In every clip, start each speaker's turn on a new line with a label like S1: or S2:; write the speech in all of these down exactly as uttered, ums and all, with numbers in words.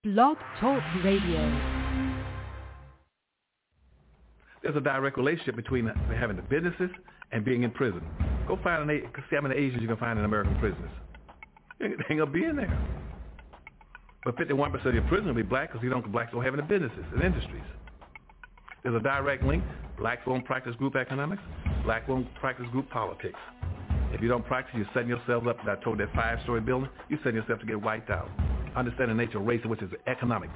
S1: Blog Talk Radio.
S2: There's a direct relationship between having the businesses and being in prison. Go find an see how many Asians you can find in American prisons. They ain't gonna be in there. But fifty-one percent of your prison will be black because you don't blacks don't have any businesses and industries. There's a direct link. Blacks won't practice group economics. Black won't practice group politics. If you don't practice, you're setting yourself up. I told that five-story building, you're setting yourself to get wiped out. Understand the nature of race, which is economics.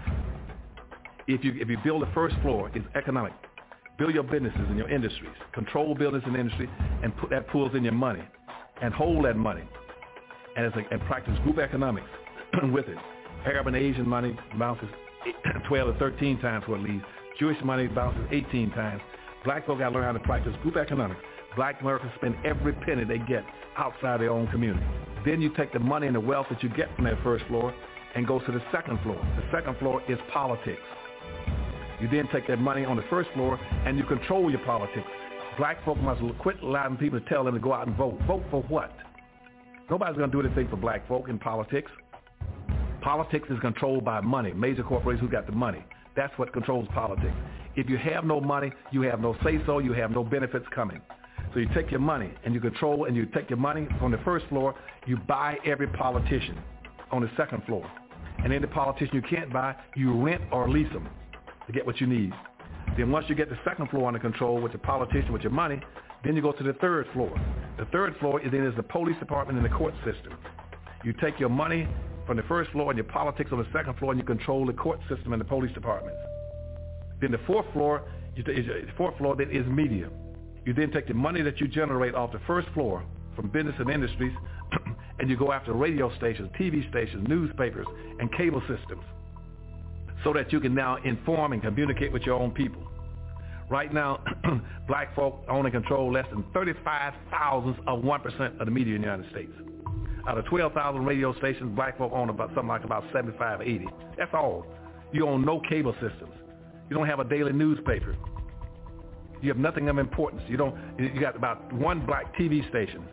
S2: If you if you build the first floor, it's economic. Build your businesses and your industries. Control business and industry, and put that pulls in your money, and hold that money, and it's like, and practice group economics with it. Arab and Asian money bounces twelve to thirteen times what it leaves. Jewish money bounces eighteen times. Black folk got to learn how to practice group economics. Black Americans spend every penny they get outside their own community. Then you take the money and the wealth that you get from that first floor and go to the second floor. The second floor is politics. You then take that money on the first floor and you control your politics. Black folk must quit allowing people to tell them to go out and vote. Vote for what? Nobody's going to do anything for black folk in politics. Politics is controlled by money. Major corporations who got the money. That's what controls politics. If you have no money, you have no say-so, you have no benefits coming. So you take your money and you control, and you take your money on the first floor, you buy every politician on the second floor. And any politician you can't buy, you rent or lease them to get what you need. Then once you get the second floor under control with the politician, with your money, then you go to the third floor. The third floor is then is the police department and the court system. You take your money from the first floor and your politics on the second floor, and you control the court system and the police departments. Then the fourth floor, is the fourth floor then is media. You then take the money that you generate off the first floor from business and industries, and you go after radio stations, T V stations, newspapers, and cable systems, so that you can now inform and communicate with your own people. Right now, black folk own and control less than thirty-five thousandths of one percent of the media in the United States. Out of twelve thousand radio stations, black folk own about something like about seventy-five, eighty. That's all. You own no cable systems. You don't have a daily newspaper. You have nothing of importance. You don't. You got about one black T V station,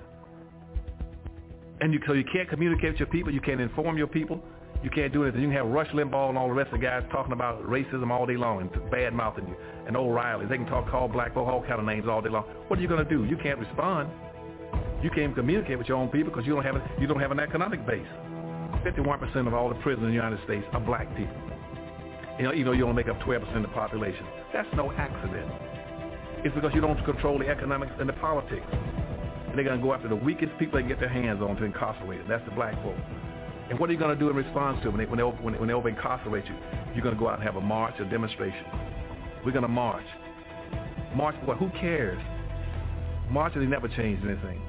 S2: and you so you can't communicate with your people. You can't inform your people. You can't do anything. You can have Rush Limbaugh and all the rest of the guys talking about racism all day long and bad mouthing you, and O'Reilly. They can talk, call black folk all kind of names all day long. What are you going to do? You can't respond. You can't communicate with your own people because you don't have a, you don't have an economic base. fifty-one percent of all the prisoners in the United States are black people. You know, even though you only make up twelve percent of the population. That's no accident. It's because you don't control the economics and the politics. And they're going to go after the weakest people they can get their hands on to incarcerate them. That's the black folk. And what are you going to do in response to it when they, when they, when they, when they over-incarcerate you? You're going to go out and have a march, a demonstration. We're going to march. March for what? Who cares? Marching never changed anything.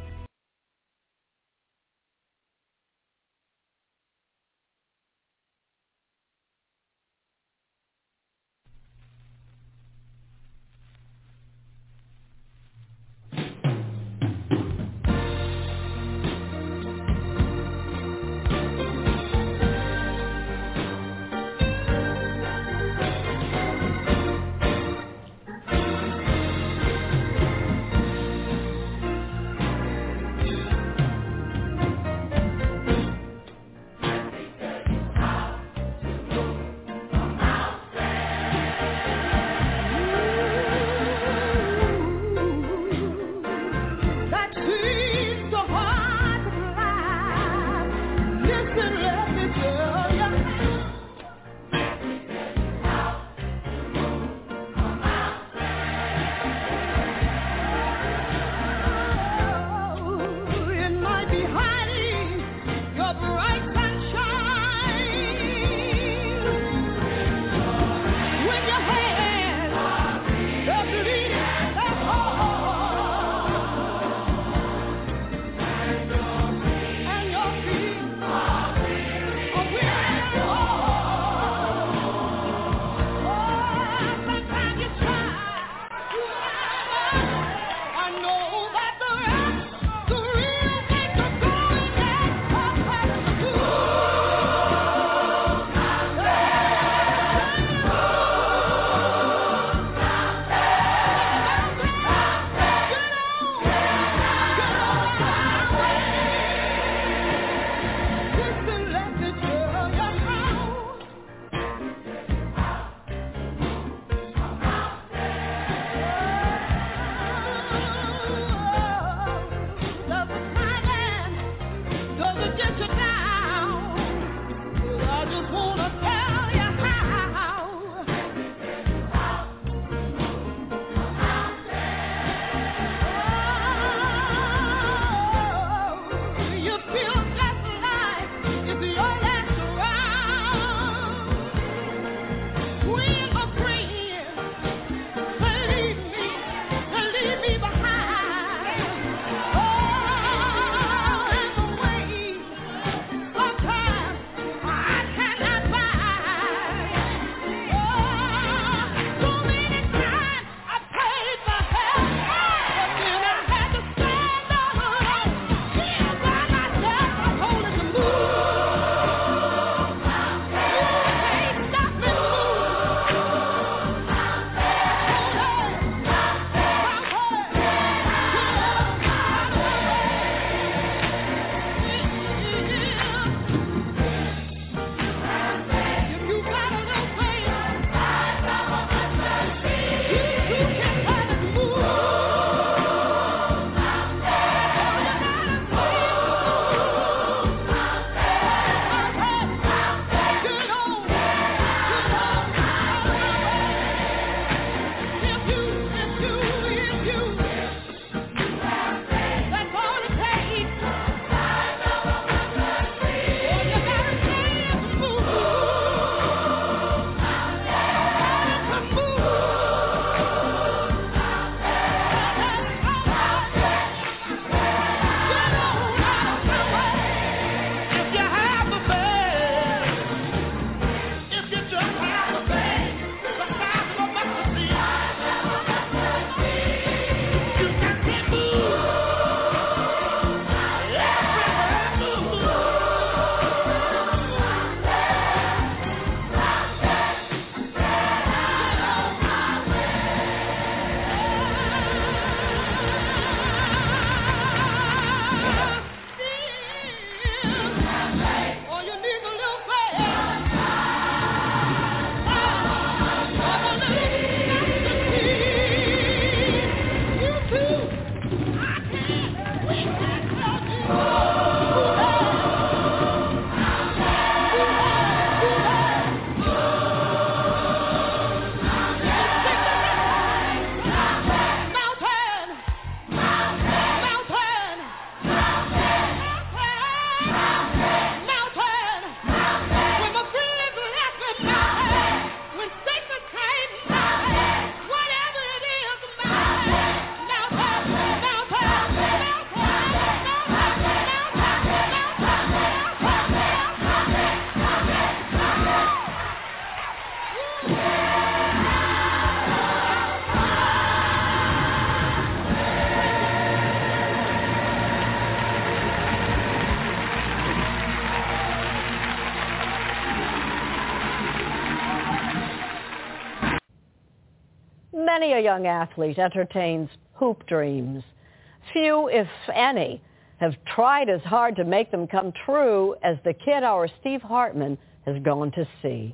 S3: Many a young athlete entertains hoop dreams. Few, if any, have tried as hard to make them come true as the kid our Steve Hartman has gone to see.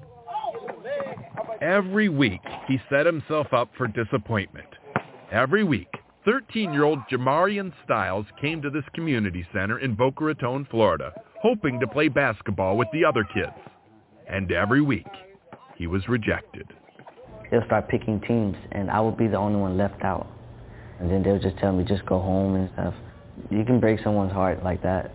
S4: Every week, he set himself up for disappointment. Every week, thirteen-year-old Jamarian Styles came to this community center in Boca Raton, Florida, hoping to play basketball with the other kids. And every week, he was rejected.
S5: They'll start picking teams, and I would be the only one left out. And then they'll just tell me, just go home and stuff. You can break someone's heart like that.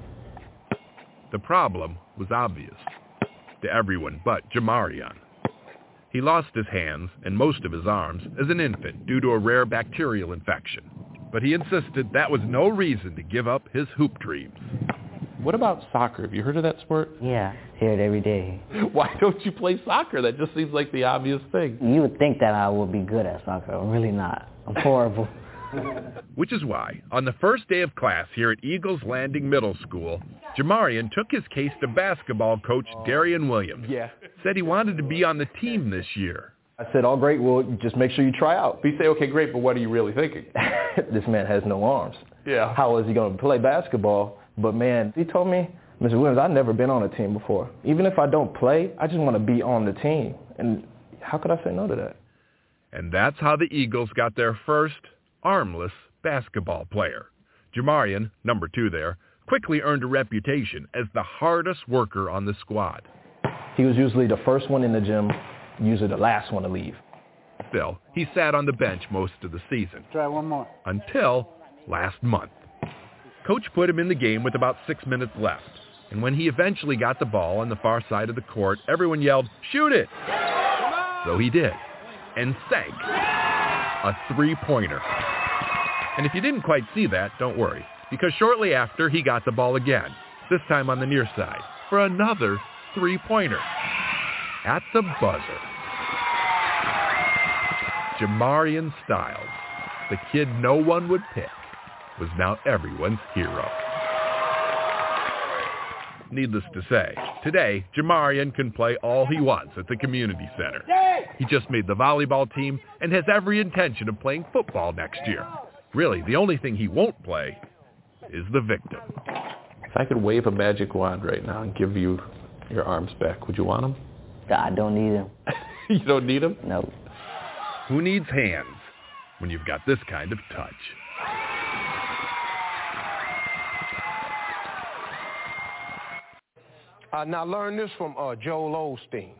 S4: The problem was obvious to everyone but Jamarian. He lost his hands and most of his arms as an infant due to a rare bacterial infection. But he insisted that was no reason to give up his hoop dreams.
S6: What about soccer? Have you heard of that sport?
S5: Yeah, hear it every day.
S6: Why don't you play soccer? That just seems like the obvious thing.
S5: You would think that I would be good at soccer. I'm really not. I'm horrible.
S4: Which is why, on the first day of class here at Eagles Landing Middle School, Jamarian took his case to basketball coach Darian Williams.
S6: Yeah.
S4: Said he wanted to be on the team this year.
S7: I said, oh, great, well, just make sure you try out.
S6: But you say, okay, great, but what are you really thinking?
S7: This man has no arms.
S6: Yeah.
S7: How is he going to play basketball? But, man, he told me, Mister Williams, I've never been on a team before. Even if I don't play, I just want to be on the team. And how could I say no to that?
S4: And that's how the Eagles got their first armless basketball player. Jamarian, number two there, quickly earned a reputation as the hardest worker on the squad.
S7: He was usually the first one in the gym, usually the last one to leave.
S4: Still, he sat on the bench most of the season.
S8: Try one more.
S4: Until last month. Coach put him in the game with about six minutes left. And when he eventually got the ball on the far side of the court, everyone yelled, "Shoot it!" So he did. And sank a three-pointer. And if you didn't quite see that, don't worry, because shortly after he got the ball again, this time on the near side, for another three-pointer at the buzzer. Jamarian Styles, the kid no one would pick, was now everyone's hero. Needless to say, today, Jamarian can play all he wants at the community center. He just made the volleyball team and has every intention of playing football next year. Really, the only thing he won't play is the victim.
S6: If I could wave a magic wand right now and give you your arms back, would you want them?
S5: I don't need them.
S6: You don't need them?
S5: No.
S4: Who needs hands when you've got this kind of touch?
S9: Uh, now learn this from uh, Joel Osteen.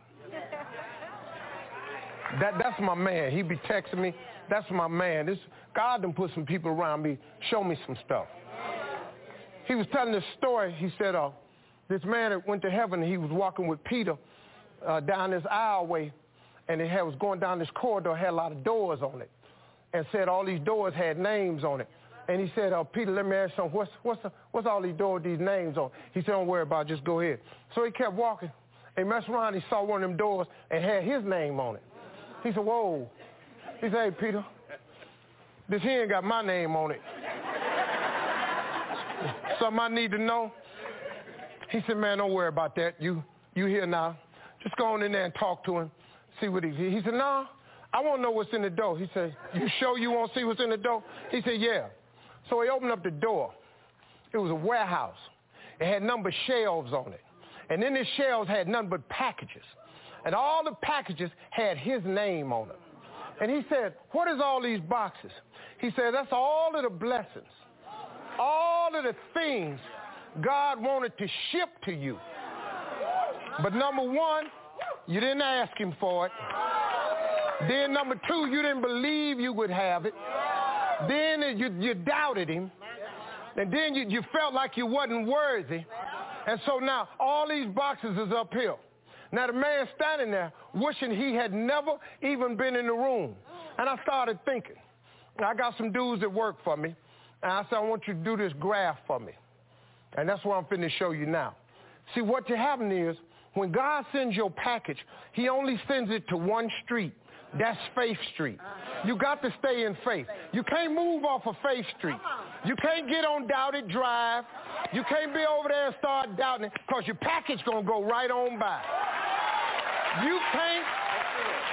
S9: That that's my man. He be texting me. That's my man. This God done put some people around me, show me some stuff. He was telling this story. He said, uh, this man that went to heaven, he was walking with Peter uh, down this aisleway, and it had, was going down this corridor, had a lot of doors on it, and said all these doors had names on it. And he said, uh, Peter, let me ask you something. What's, what's, the, what's all these doors, these names on? He said, don't worry about it, just go ahead. So he kept walking, and messed around, he saw one of them doors and had his name on it. He said, whoa. He said, hey, Peter, this here ain't got my name on it. Something I need to know? He said, man, don't worry about that. You you here now. Just go on in there and talk to him, see what he He said, no, I want to know what's in the door. He said, you sure you want to see what's in the door? He said, yeah. So he opened up the door. It was a warehouse. It had number of shelves on it. And in the shelves had nothing but packages. And all the packages had his name on them. And he said, what is all these boxes? He said, that's all of the blessings, all of the things God wanted to ship to you. But number one, you didn't ask him for it. Then number two, you didn't believe you would have it. Then you, you doubted him. And then you, you felt like you wasn't worthy. And so now all these boxes is up here. Now the man standing there wishing he had never even been in the room. And I started thinking. I got some dudes that work for me. And I said, I want you to do this graph for me. And that's what I'm finna show you now. See, what you happen is, when God sends your package, he only sends it to one street. That's Faith Street. You got to stay in faith. You can't move off of Faith Street. You can't get on Doubted Drive. You can't be over there and start doubting it, because your package going to go right on by. You can't,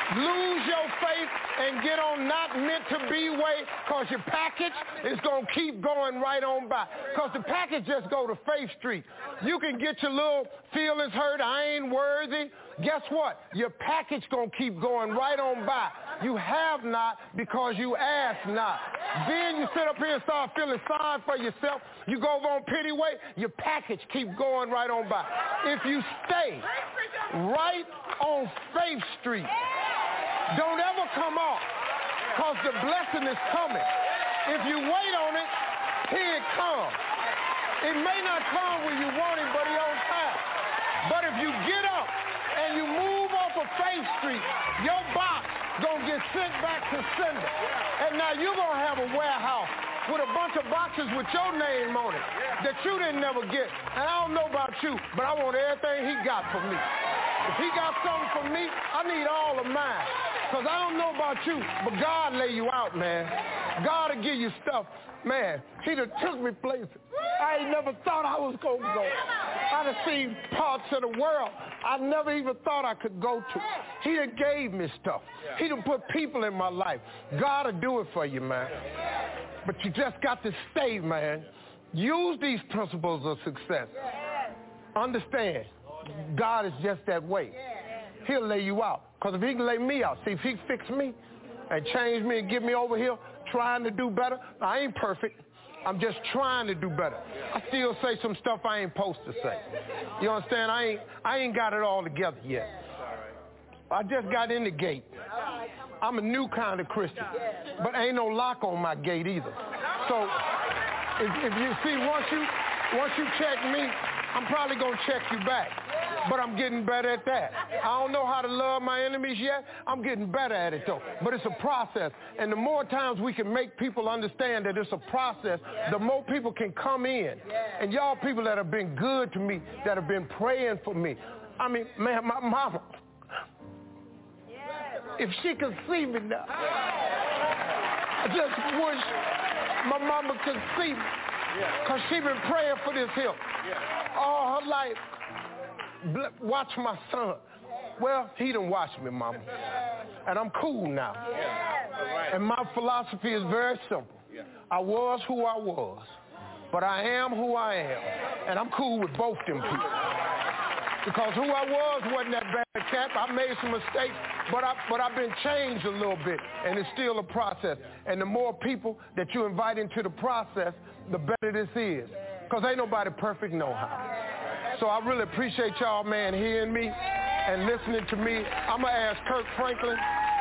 S9: lose your faith and get on not meant to be way, because your package is going to keep going right on by. Because the package just go to Faith Street. You can get your little feelings hurt, I ain't worthy. Guess what? Your package going to keep going right on by. You have not because you ask not. Then you sit up here and start feeling sorry for yourself. You go over on pity way, your package keep going right on by. If you stay right on Faith Street, don't ever come off, because the blessing is coming. If you wait on it, here it comes. It may not come when you want it, but it's on time. But if you get up and you move off of Faith Street, your box gonna get sent back to sender. And now you're gonna have a warehouse with a bunch of boxes with your name on it that you didn't never get. And I don't know about you, but I want everything he got for me. If he got something for me, I need all of mine. Because I don't know about you, but God lay you out, man. God will give you stuff. Man, he done took me places I ain't never thought I was going to go. I done seen parts of the world I never even thought I could go to. He done gave me stuff. He done put people in my life. God will do it for you, man. But you just got to stay, man. Use these principles of success. Understand, God is just that way. He'll lay you out. Because if he can lay me out, see, if he fix me and change me and get me over here trying to do better, I ain't perfect. I'm just trying to do better. I still say some stuff I ain't supposed to say. You understand? I ain't, I ain't got it all together yet. I just got in the gate. I'm a new kind of Christian. But ain't no lock on my gate either. So if, if you see, once you, once you check me, I'm probably going to check you back. But I'm getting better at that. I don't know how to love my enemies yet. I'm getting better at it, though. But it's a process. And the more times we can make people understand that it's a process, the more people can come in. And y'all people that have been good to me, that have been praying for me. I mean, man, my mama, if she could see me now, I just wish my mama could see me. Because she been praying for this here all her life. Watch my son. Well, he done watched me, mama. And I'm cool now. And my philosophy is very simple. I was who I was, but I am who I am. And I'm cool with both them people. Because who I was wasn't that bad cat. I made some mistakes, but, I, but I've been changed a little bit, and it's still a process. And the more people that you invite into the process, the better this is. Because ain't nobody perfect no how. So I really appreciate y'all, man, hearing me and listening to me. I'm going to ask Kirk Franklin.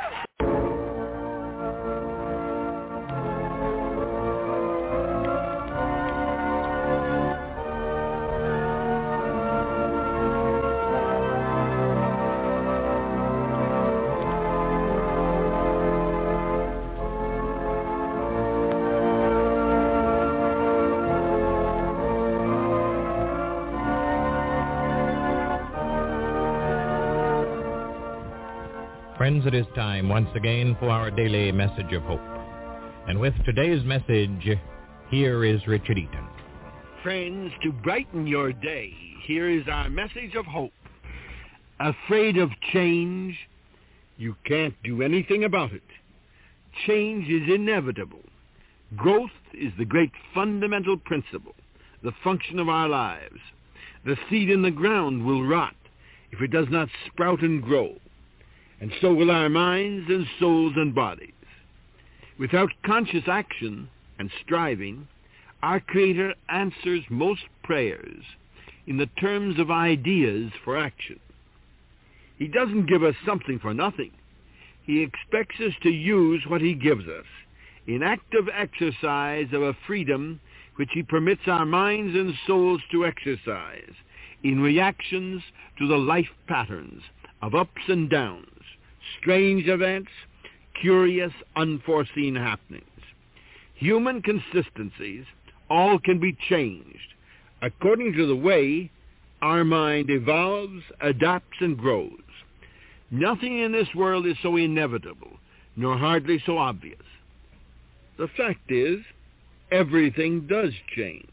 S8: Friends, it is time once again for our daily message of hope. And with today's message, here is Richard Eaton.
S10: Friends, to brighten your day, here is our message of hope. Afraid of change? You can't do anything about it. Change is inevitable. Growth is the great fundamental principle, the function of our lives. The seed in the ground will rot if it does not sprout and grow. And so will our minds and souls and bodies. Without conscious action and striving, our Creator answers most prayers in the terms of ideas for action. He doesn't give us something for nothing. He expects us to use what he gives us in active exercise of a freedom which he permits our minds and souls to exercise in reactions to the life patterns of ups and downs, strange events, curious, unforeseen happenings. Human consistencies all can be changed according to the way our mind evolves, adapts, and grows. Nothing in this world is so inevitable, nor hardly so obvious. The fact is, everything does change.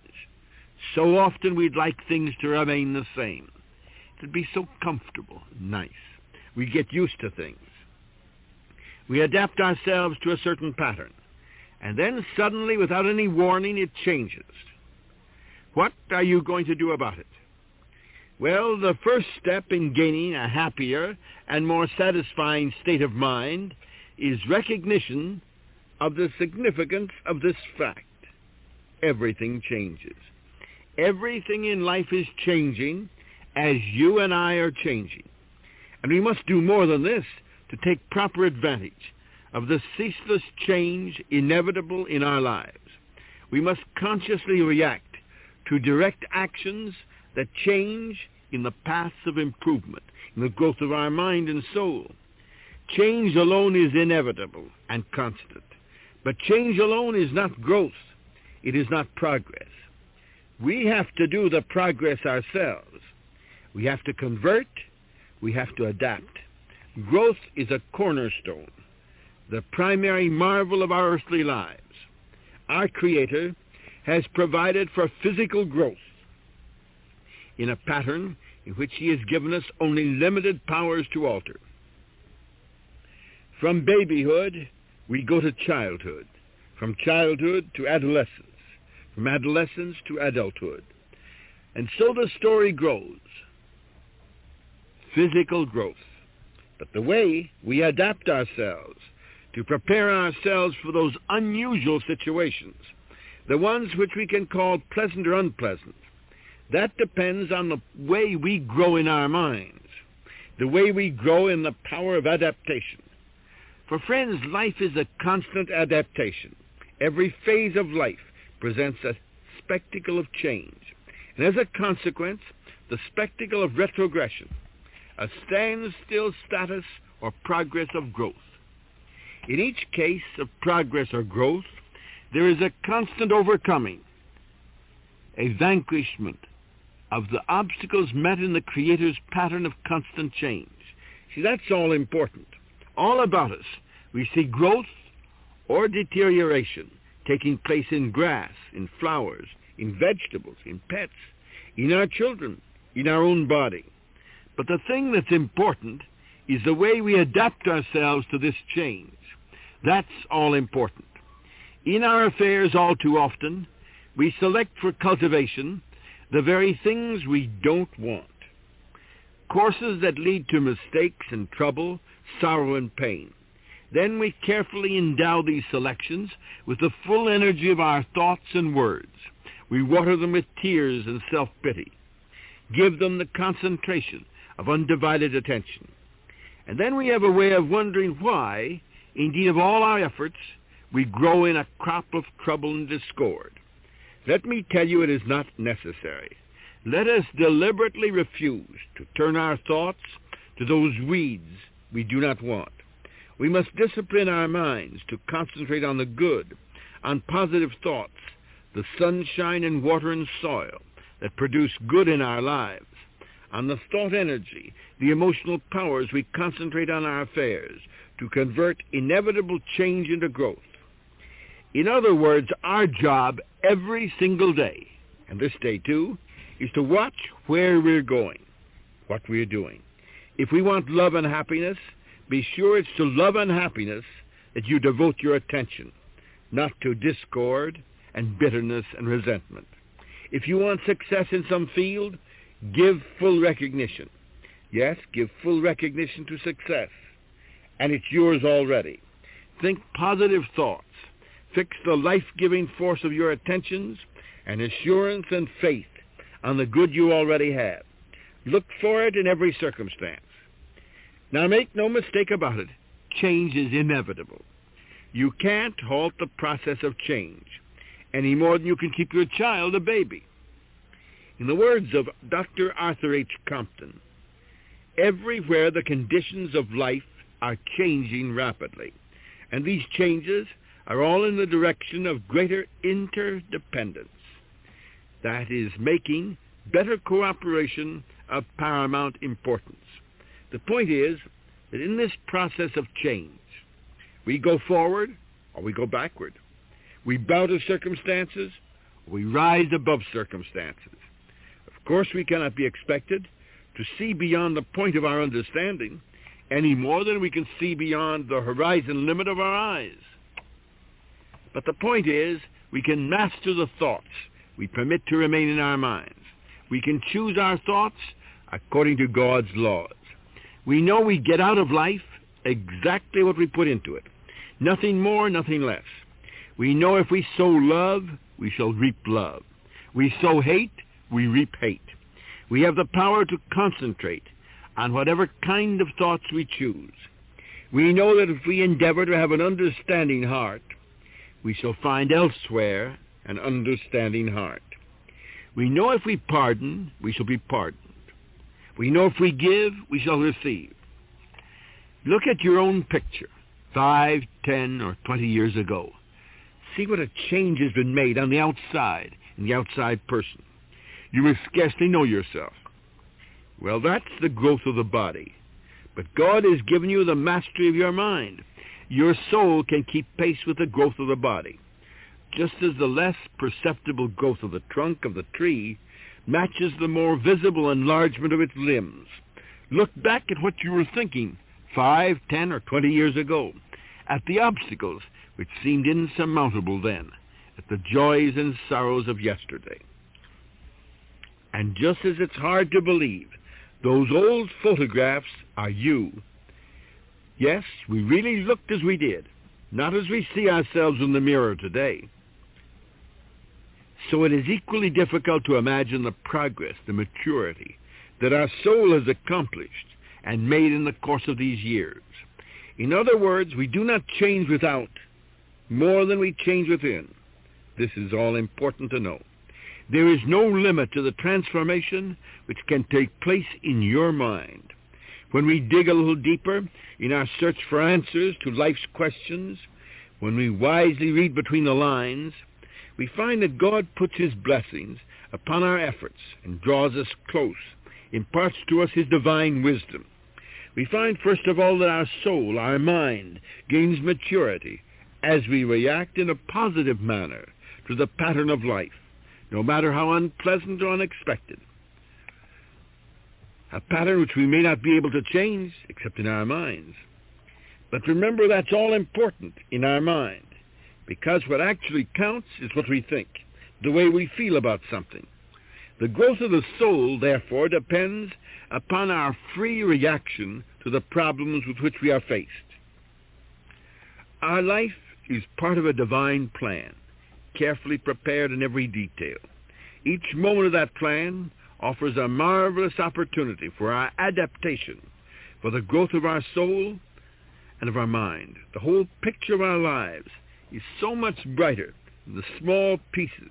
S10: So often we'd like things to remain the same. It'd be so comfortable, nice. We get used to things. We adapt ourselves to a certain pattern, and then suddenly, without any warning, it changes. What are you going to do about it? Well, the first step in gaining a happier and more satisfying state of mind is recognition of the significance of this fact. Everything changes. Everything in life is changing as you and I are changing. And we must do more than this to take proper advantage of the ceaseless change inevitable in our lives. We must consciously react to direct actions that change in the paths of improvement, in the growth of our mind and soul. Change alone is inevitable and constant, but change alone is not growth. It is not progress. We have to do the progress ourselves. We have to convert. We have to adapt. Growth is a cornerstone, the primary marvel of our earthly lives. Our Creator has provided for physical growth in a pattern in which he has given us only limited powers to alter. From babyhood, we go to childhood. From childhood to adolescence. From adolescence to adulthood. And so the story grows. Physical growth. But the way we adapt ourselves to prepare ourselves for those unusual situations, the ones which we can call pleasant or unpleasant, that depends on the way we grow in our minds, the way we grow in the power of adaptation. For friends, life is a constant adaptation. Every phase of life presents a spectacle of change, and as a consequence, the spectacle of retrogression, a standstill status or progress of growth. In each case of progress or growth, there is a constant overcoming, a vanquishment of the obstacles met in the Creator's pattern of constant change. See, that's all important. All about us, we see growth or deterioration taking place in grass, in flowers, in vegetables, in pets, in our children, in our own body. But the thing that's important is the way we adapt ourselves to this change. That's all important. In our affairs, all too often, we select for cultivation the very things we don't want. Courses that lead to mistakes and trouble, sorrow and pain. Then we carefully endow these selections with the full energy of our thoughts and words. We water them with tears and self-pity. Give them the concentration of undivided attention. And then we have a way of wondering why, indeed of all our efforts, we grow in a crop of trouble and discord. Let me tell you, it is not necessary. Let us deliberately refuse to turn our thoughts to those weeds we do not want. We must discipline our minds to concentrate on the good, on positive thoughts, the sunshine and water and soil that produce good in our lives, on the thought energy, the emotional powers we concentrate on our affairs to convert inevitable change into growth. In other words, our job every single day, and this day too, is to watch where we're going, what we're doing. If we want love and happiness, be sure it's to love and happiness that you devote your attention, not to discord and bitterness and resentment. If you want success in some field, give full recognition. Yes, give full recognition to success, and it's yours already. Think positive thoughts. Fix the life-giving force of your attentions and assurance and faith on the good you already have. Look for it in every circumstance. Now make no mistake about it, change is inevitable. You can't halt the process of change any more than you can keep your child a baby. In the words of Doctor Arthur H. Compton, everywhere the conditions of life are changing rapidly, and these changes are all in the direction of greater interdependence. That is, making better cooperation of paramount importance. The point is that in this process of change, we go forward or we go backward. We bow to circumstances or we rise above circumstances. Of course, we cannot be expected to see beyond the point of our understanding any more than we can see beyond the horizon limit of our eyes. But the point is, we can master the thoughts we permit to remain in our minds. We can choose our thoughts according to God's laws. We know we get out of life exactly what we put into it. Nothing more, nothing less. We know if we sow love, we shall reap love. We sow hate, we reap hate. We have the power to concentrate on whatever kind of thoughts we choose. We know that if we endeavor to have an understanding heart, we shall find elsewhere an understanding heart. We know if we pardon, we shall be pardoned. We know if we give, we shall receive. Look at your own picture, five, ten, or twenty years ago. See what a change has been made on the outside, in the outside person. You will scarcely know yourself. Well, that's the growth of the body. But God has given you the mastery of your mind. Your soul can keep pace with the growth of the body, just as the less perceptible growth of the trunk of the tree matches the more visible enlargement of its limbs. Look back at what you were thinking five, ten, or twenty years ago, at the obstacles which seemed insurmountable then, at the joys and sorrows of yesterday. And just as it's hard to believe, those old photographs are you. Yes, we really looked as we did, not as we see ourselves in the mirror today. So it is equally difficult to imagine the progress, the maturity that our soul has accomplished and made in the course of these years. In other words, we do not change without more than we change within. This is all important to know. There is no limit to the transformation which can take place in your mind. When we dig a little deeper in our search for answers to life's questions, when we wisely read between the lines, we find that God puts his blessings upon our efforts and draws us close, imparts to us his divine wisdom. We find, first of all, that our soul, our mind, gains maturity as we react in a positive manner to the pattern of life, no matter how unpleasant or unexpected. A pattern which we may not be able to change except in our minds. But remember, that's all important in our mind, because what actually counts is what we think, the way we feel about something. The growth of the soul, therefore, depends upon our free reaction to the problems with which we are faced. Our life is part of a divine plan, carefully prepared in every detail. Each moment of that plan offers a marvelous opportunity for our adaptation, for the growth of our soul and of our mind. The whole picture of our lives is so much brighter than the small pieces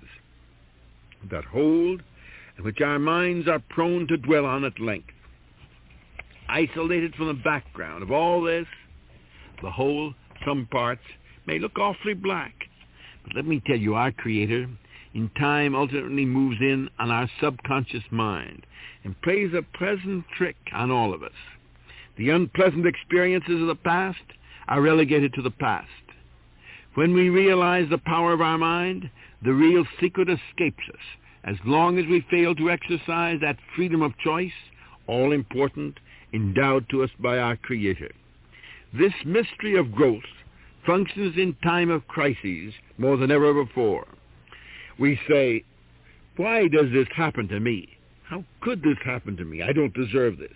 S10: that hold and which our minds are prone to dwell on at length. Isolated from the background of all this, the whole, some parts, may look awfully black. But let me tell you, our Creator, in time, ultimately moves in on our subconscious mind and plays a pleasant trick on all of us. The unpleasant experiences of the past are relegated to the past. When we realize the power of our mind, the real secret escapes us, as long as we fail to exercise that freedom of choice, all important, endowed to us by our Creator. This mystery of growth functions in time of crises more than ever before. We say, why does this happen to me? How could this happen to me? I don't deserve this.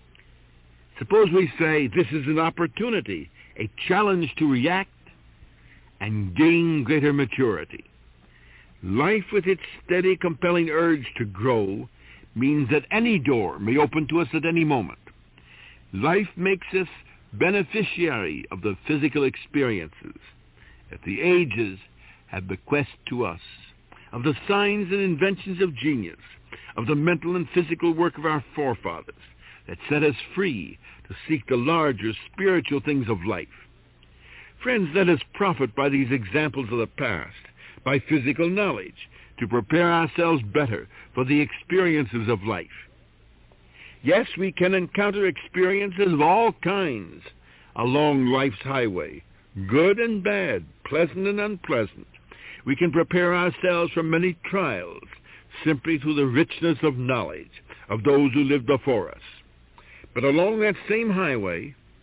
S10: Suppose we say this is an opportunity, a challenge to react and gain greater maturity. Life, with its steady, compelling urge to grow, means that any door may open to us at any moment. Life makes us beneficiary of the physical experiences that the ages have bequeathed to us, of the signs and inventions of genius, of the mental and physical work of our forefathers that set us free to seek the larger spiritual things of life. Friends, let us profit by these examples of the past, by physical knowledge, to prepare ourselves better for the experiences of life. Yes, we can encounter experiences of all kinds along life's highway, good and bad, pleasant and unpleasant. We can prepare ourselves for many trials simply through the richness of knowledge of those who lived before us. But along that same highway,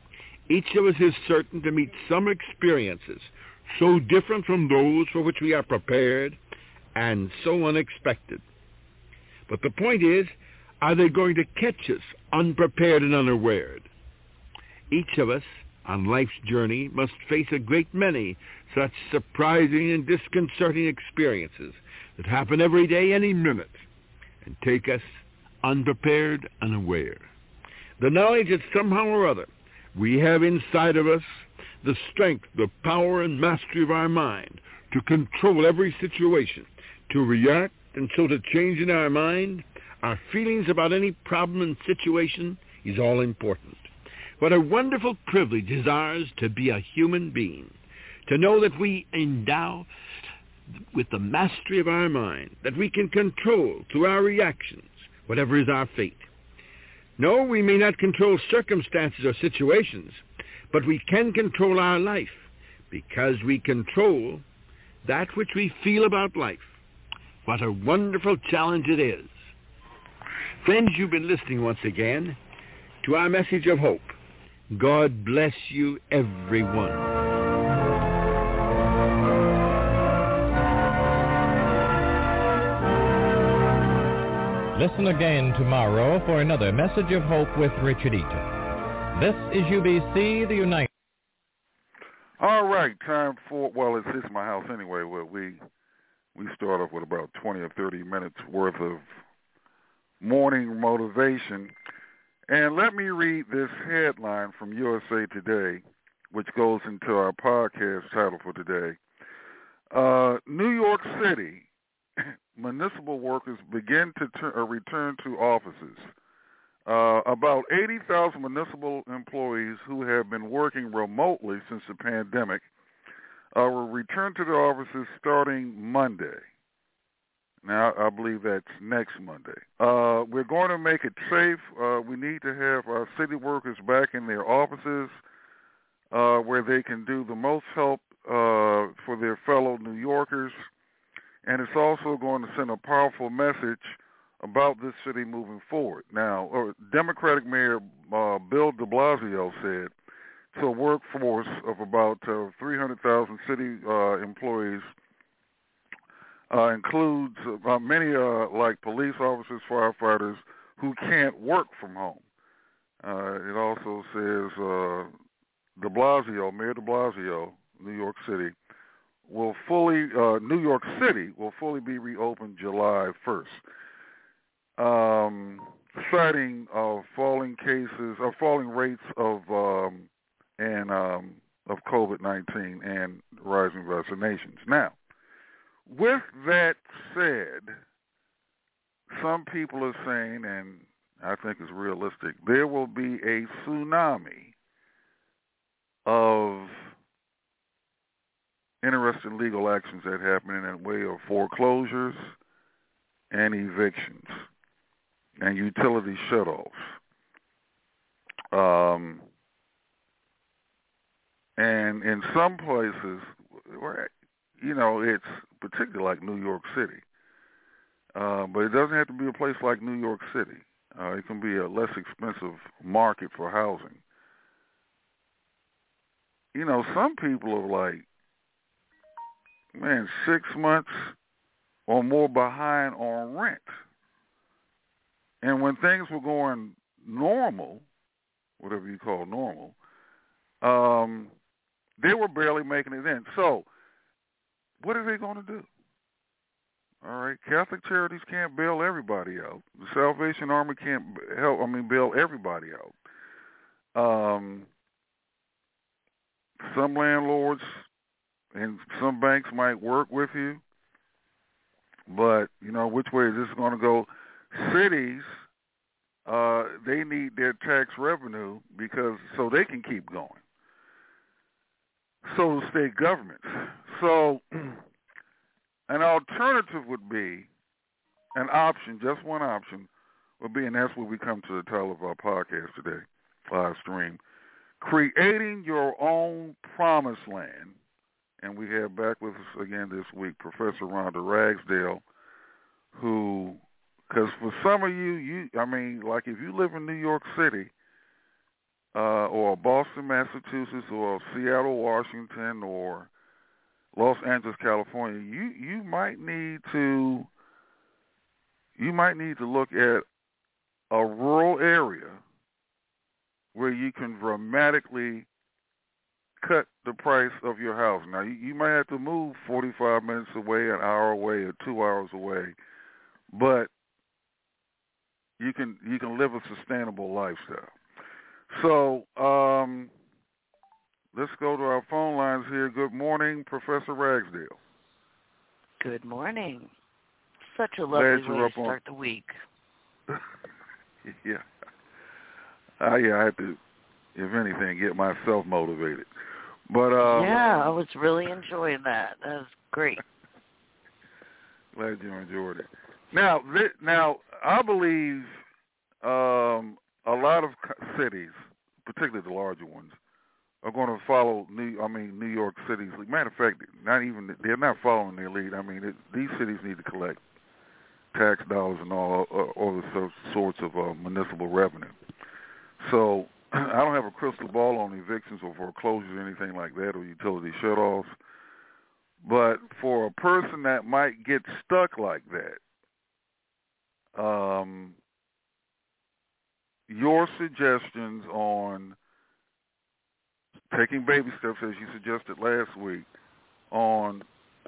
S10: Each of us is certain to meet some experiences so different from those for which we are prepared and so unexpected. But the point is, are they going to catch us unprepared and unaware? Each of us on life's journey must face a great many such surprising and disconcerting experiences that happen every day, any minute, and take us unprepared, unaware. The knowledge that somehow or other we have inside of us the strength, the power, and mastery of our mind to control every situation, to react and so to change in our mind our feelings about any problem and situation is all important. What a wonderful privilege is ours to be a human being, to know that we endow with the mastery of our mind, that we can control through our reactions whatever is our fate. No, we may not control circumstances or situations, but we can control our life because we control that which we feel about life. What a wonderful challenge it is. Friends, you've been listening once again to our message of hope. God bless you, everyone.
S8: Listen again tomorrow for another Message of Hope with Richard Eaton. This is U B C, the United.
S11: All right, time for, well, it's, it's my house anyway, where we we start off with about twenty or thirty minutes worth of morning motivation. And let me read this headline from U S A Today, which goes into our podcast title for today. Uh, New York City municipal workers begin to tur- uh, return to offices. Uh, about eighty thousand municipal employees who have been working remotely since the pandemic uh, will return to their offices starting Monday. Now, I believe that's next Monday. Uh, we're going to make it safe. Uh, we need to have our city workers back in their offices uh, where they can do the most help uh, for their fellow New Yorkers. And it's also going to send a powerful message about this city moving forward. Now, uh, Democratic Mayor uh, Bill de Blasio said to a workforce of about uh, three hundred thousand city uh, employees uh, includes uh, many uh, like police officers, firefighters who can't work from home. Uh, it also says uh, de Blasio, Mayor de Blasio, New York City, will fully, uh, New York City will fully be reopened July first. Um, citing uh, falling cases, or uh, falling rates of um, and um, of COVID nineteen and rising vaccinations. Now, with that said, some people are saying, and I think it's realistic, there will be a tsunami of interesting legal actions that happen in that way of foreclosures and evictions and utility shutoffs. Um, and in some places, where, you know, it's particularly like New York City, uh, but it doesn't have to be a place like New York City. Uh, it can be a less expensive market for housing. You know, some people are like, man, six months or more behind on rent. And when things were going normal, whatever you call normal, um, they were barely making it in. So what are they going to do? All right, Catholic Charities can't bail everybody out. The Salvation Army can't help, I mean, bail everybody out. Um, some landlords and some banks might work with you, but, you know, which way is this going to go? Cities, uh, they need their tax revenue because so they can keep going. So do state governments. So an alternative would be, an option, just one option, would be, and that's where we come to the title of our podcast today, live stream, creating your own promised land. And we have back with us again this week Professor Rhonda Ragsdale, who, because for some of you, you, I mean, like if you live in New York City, uh, or Boston, Massachusetts, or Seattle, Washington, or Los Angeles, California, you you might need to you might need to look at a rural area where you can dramatically cut the price of your house. Now, you, you might have to move forty-five minutes away, an hour away, or two hours away, but you can you can live a sustainable lifestyle. So um, let's go to our phone lines here. Good morning, Professor Ragsdale.
S12: Good morning. Such a lovely way to start on... the week.
S11: yeah. Uh, yeah, I had to, if anything, get myself motivated. But um,
S12: yeah, I was really enjoying that. That was great.
S11: Glad you enjoyed it. Now, th- now I believe um, a lot of cities, particularly the larger ones, are going to follow New. I mean, New York City's lead. Matter of fact, not even they're not following their lead. I mean, it, these cities need to collect tax dollars and all uh, all the sorts of uh, municipal revenue. So I don't have a crystal ball on evictions or foreclosures or anything like that, or utility shutoffs. But for a person that might get stuck like that, um, your suggestions on taking baby steps, as you suggested last week, on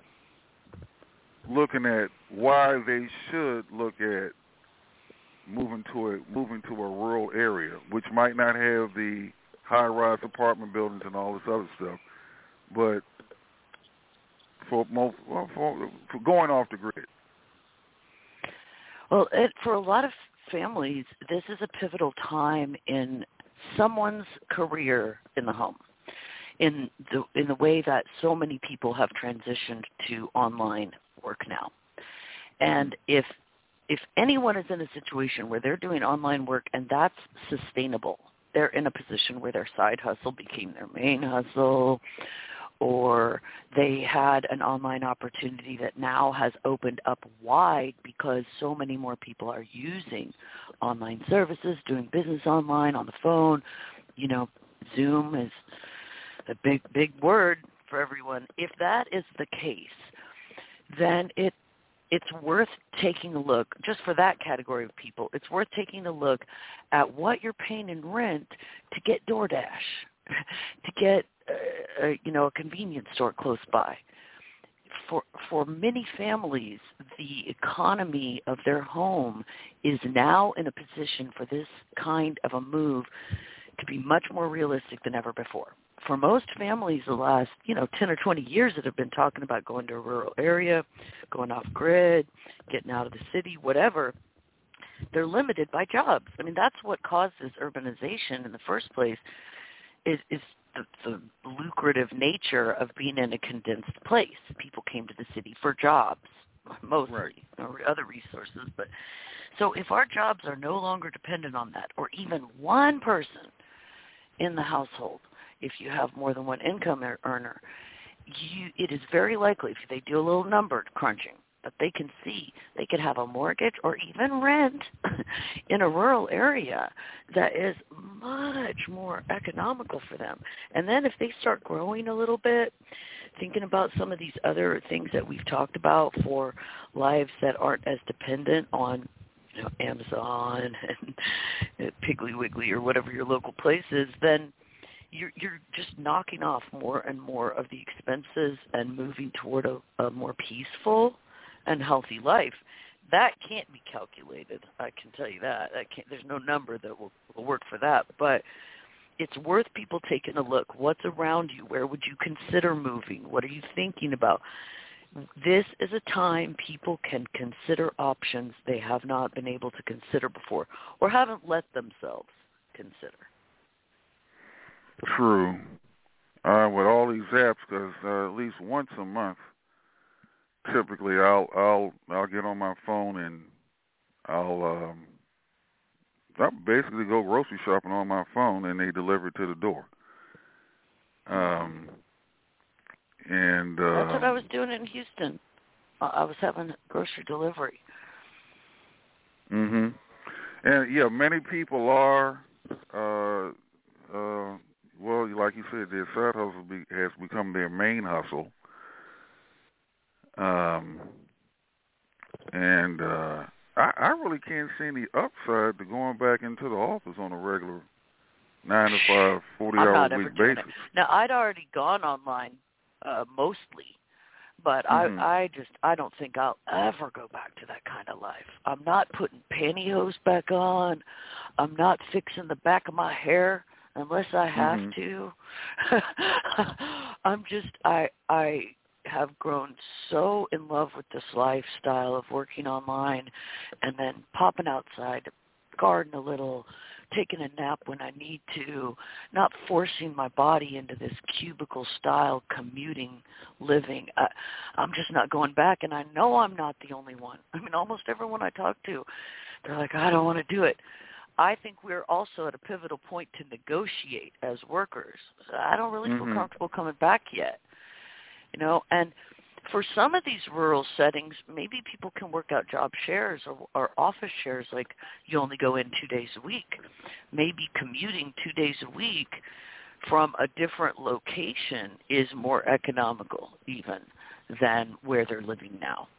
S11: looking at why they should look at moving to a moving to a rural area, which might not have the high-rise apartment buildings and all this other stuff, but for most well, for, for going off the grid.
S12: Well, it, for a lot of families, this is a pivotal time in someone's career in the home, in the in the way that so many people have transitioned to online work now. And if if anyone is in a situation where they're doing online work and that's sustainable, they're in a position where their side hustle became their main hustle, or they had an online opportunity that now has opened up wide because so many more people are using online services, doing business online, on the phone. You know, Zoom is a big, big word for everyone. If that is the case, then it it's worth taking a look, just for that category of people, it's worth taking a look at what you're paying in rent to get DoorDash, to get, uh, a, you know, a convenience store close by. For for many families, the economy of their home is now in a position for this kind of a move to be much more realistic than ever before. For most families, the last, you know, ten or twenty years that have been talking about going to a rural area, going off grid, getting out of the city, whatever, they're limited by jobs. I mean, that's what caused this urbanization in the first place, is, is the, the lucrative nature of being in a condensed place. People came to the city for jobs, mostly, right, or other resources. But so if our jobs are no longer dependent on that, or even one person in the household, if you have more than one income earner, you, it is very likely, if they do a little number crunching, that they can see they could have a mortgage or even rent in a rural area that is much more economical for them. And then if they start growing a little bit, thinking about some of these other things that we've talked about for lives that aren't as dependent on, you know, Amazon and Piggly Wiggly or whatever your local place is, then You're, you're just knocking off more and more of the expenses and moving toward a, a more peaceful and healthy life. That can't be calculated. I can tell you that. that can't, there's no number that will, will work for that. But it's worth people taking a look. What's around you? Where would you consider moving? What are you thinking about? This is a time people can consider options they have not been able to consider before or haven't let themselves consider.
S11: True. Uh, with all these apps, because uh, at least once a month, typically I'll I'll I'll get on my phone and I'll um, I'll basically go grocery shopping on my phone, and they deliver it to the door. Um, and uh,
S12: that's what I was doing in Houston. I was having grocery delivery.
S11: Mhm. And yeah, many people are. Uh, uh, well, like you said, their side hustle be, has become their main hustle. Um, and uh, I, I really can't see any upside to going back into the office on a regular nine to five, forty
S12: I'm
S11: hour
S12: not
S11: a
S12: ever
S11: week
S12: doing
S11: basis.
S12: it. Now, I'd already gone online uh, mostly, but
S11: mm-hmm.
S12: I, I just, I don't think I'll ever go back to that kind of life. I'm not putting pantyhose back on. I'm not fixing the back of my hair unless I have
S11: mm-hmm.
S12: to. I'm just, I, I have grown so in love with this lifestyle of working online and then popping outside to garden a little, taking a nap when I need to, not forcing my body into this cubicle-style commuting living. I, I'm just not going back, and I know I'm not the only one. I mean, almost everyone I talk to, they're like, I don't want to do it. I think we're also at a pivotal point to negotiate as workers. I don't really
S11: mm-hmm.
S12: feel comfortable coming back yet, you know, and for some of these rural settings, maybe people can work out job shares or, or office shares, like you only go in two days a week. Maybe commuting two days a week from a different location is more economical even than where they're living now.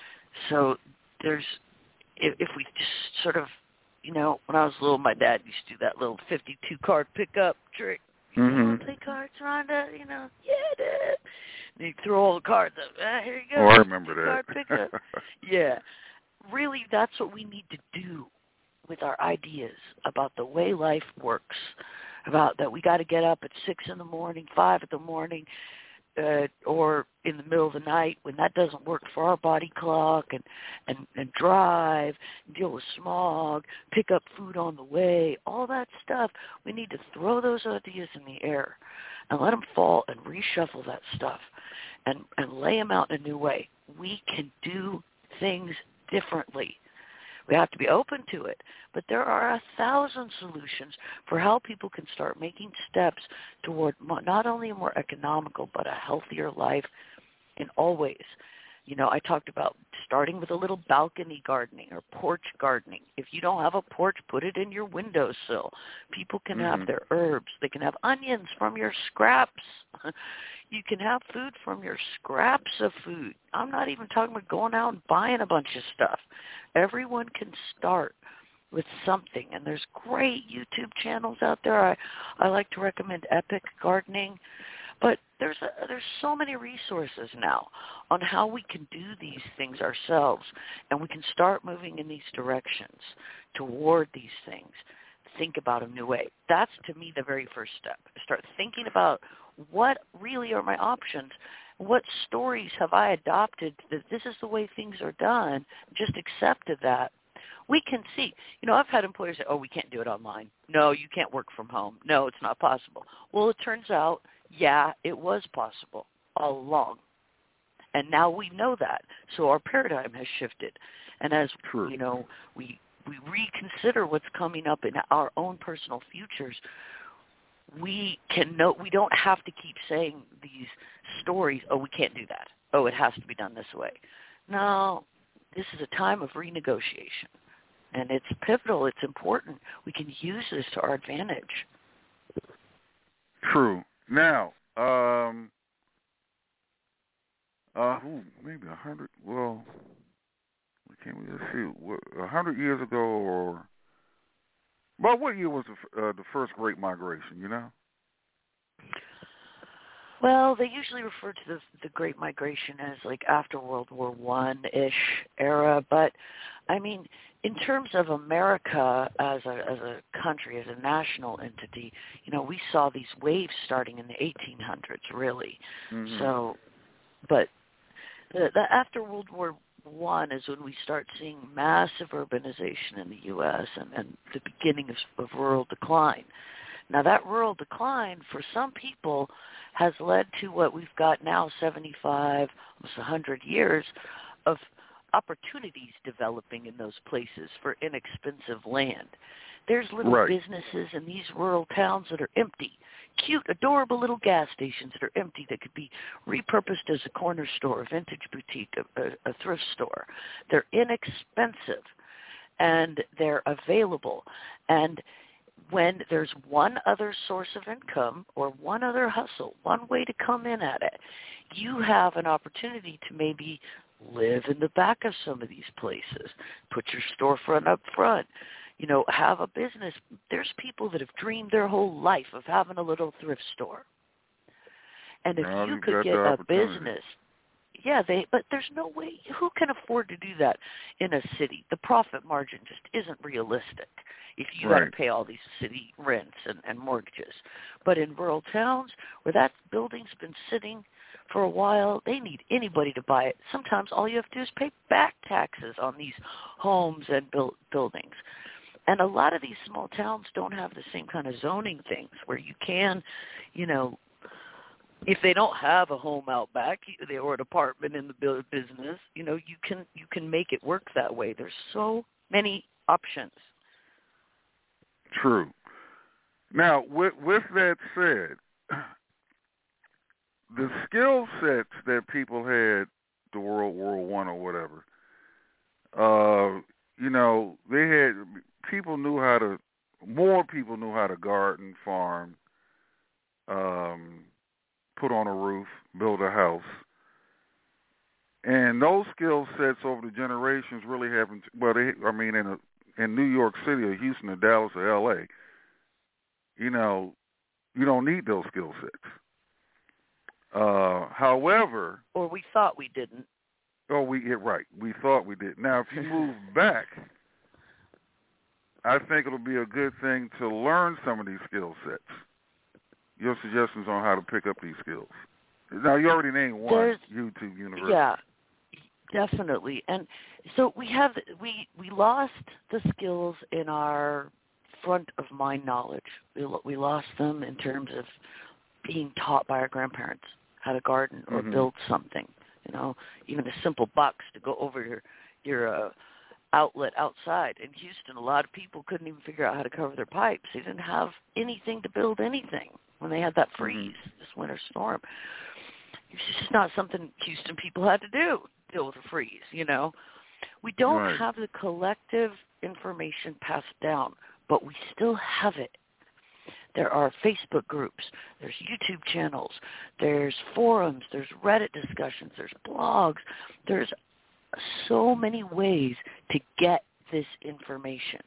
S12: So there's, if, if we just sort of, you know, when I was little, my dad used to do that little fifty-two card pickup trick.
S11: Mm-hmm.
S12: You know, play cards, Rhonda, you know, yeah, Dad. And you throw all the cards up. Ah, here you go.
S11: Oh, I remember
S12: Card
S11: that.
S12: pickup. Yeah. Really, that's what we need to do with our ideas about the way life works, about that we got to get up at six in the morning, five in the morning, uh, or in the middle of the night when that doesn't work for our body clock, and, and, and drive, and deal with smog, pick up food on the way, all that stuff. We need to throw those ideas in the air and let them fall and reshuffle that stuff and, and lay them out in a new way. We can do things differently. We have to be open to it. But there are a thousand solutions for how people can start making steps toward not only a more economical but a healthier life in all ways. You know, I talked about starting with a little balcony gardening or porch gardening. If you don't have a porch, put it in your windowsill. People can
S11: mm-hmm.
S12: have their herbs. They can have onions from your scraps. You can have food from your scraps of food. I'm not even talking about going out and buying a bunch of stuff. Everyone can start with something, and there's great YouTube channels out there. I, I like to recommend Epic Gardening. But there's a, there's so many resources now on how we can do these things ourselves, and we can start moving in these directions toward these things. Think about a new way. That's, to me, the very first step. Start thinking about what really are my options. What stories have I adopted that this is the way things are done? Just accepted that. We can see. You know, I've had employers say, oh, we can't do it online. No, you can't work from home. No, it's not possible. Well, it turns out, yeah, it was possible all along. And now we know that. So our paradigm has shifted. And as,
S11: True.
S12: you know, we we reconsider what's coming up in our own personal futures, we can know, we don't have to keep saying these stories, oh, we can't do that. Oh, it has to be done this way. No, this is a time of renegotiation. And it's pivotal. It's important. We can use this to our advantage.
S11: True. Now, um, uh, ooh, maybe a hundred. Well, can we just see? A hundred years ago, or well, what year was the, uh, the first Great Migration? You know.
S12: Well, they usually refer to the, the Great Migration as like after World War One-ish era, but I mean, in terms of America as a as a country, as a national entity, you know, we saw these waves starting in the eighteen hundreds, really.
S11: Mm-hmm.
S12: So, but the, the after World War One is when we start seeing massive urbanization in the U S and, and the beginning of, of rural decline. Now, that rural decline, for some people, has led to what we've got now, seventy-five, almost one hundred years of opportunities developing in those places for inexpensive land. There's little
S11: right.
S12: businesses in these rural towns that are empty, cute, adorable little gas stations that are empty that could be repurposed as a corner store, a vintage boutique, a, a, a thrift store. They're inexpensive, and they're available. And when there's one other source of income or one other hustle, one way to come in at it, you have an opportunity to maybe live in the back of some of these places, put your storefront up front, you know, have a business. There's people that have dreamed their whole life of having a little thrift store. And if
S11: now
S12: you
S11: you
S12: could get a business, yeah, they. But there's no way. Who can afford to do that in a city? The profit margin just isn't realistic if you
S11: right.
S12: got to pay all these city rents and, and mortgages. But in rural towns where that building's been sitting for a while, they need anybody to buy it. Sometimes all you have to do is pay back taxes on these homes and build, buildings. And a lot of these small towns don't have the same kind of zoning things where you can, you know, if they don't have a home out back or an apartment in the business, you know, you can you can make it work that way. There's so many options.
S11: True. Now, with, with that said, the skill sets that people had the World War One or whatever, uh, you know, they had people knew how to. More people knew how to garden, farm, um, put on a roof, build a house, and those skill sets over the generations really haven't. Well, they, I mean, in a, in New York City or Houston or Dallas or L A, you know, you don't need those skill sets. Uh, however,
S12: or we thought we didn't.
S11: Oh, we yeah, right. We thought we did. Now, if you move back, I think it'll be a good thing to learn some of these skill sets. Your suggestions on how to pick up these skills. Now, you already named one,
S12: There's,
S11: YouTube University.
S12: Yeah, definitely. And so we have we we lost the skills in our front of mind knowledge. We we lost them in terms of being taught by our grandparents how to garden or
S11: mm-hmm.
S12: build something. You know, even a simple box to go over your your uh, outlet outside. In Houston, a lot of people couldn't even figure out how to cover their pipes. They didn't have anything to build anything when they had that freeze,
S11: mm-hmm.
S12: this winter storm. It's just not something Houston people had to do, deal with a freeze, you know. We don't
S11: right.
S12: have the collective information passed down, but we still have it. There are Facebook groups, there's YouTube channels, there's forums, there's Reddit discussions, there's blogs. There's so many ways to get this information.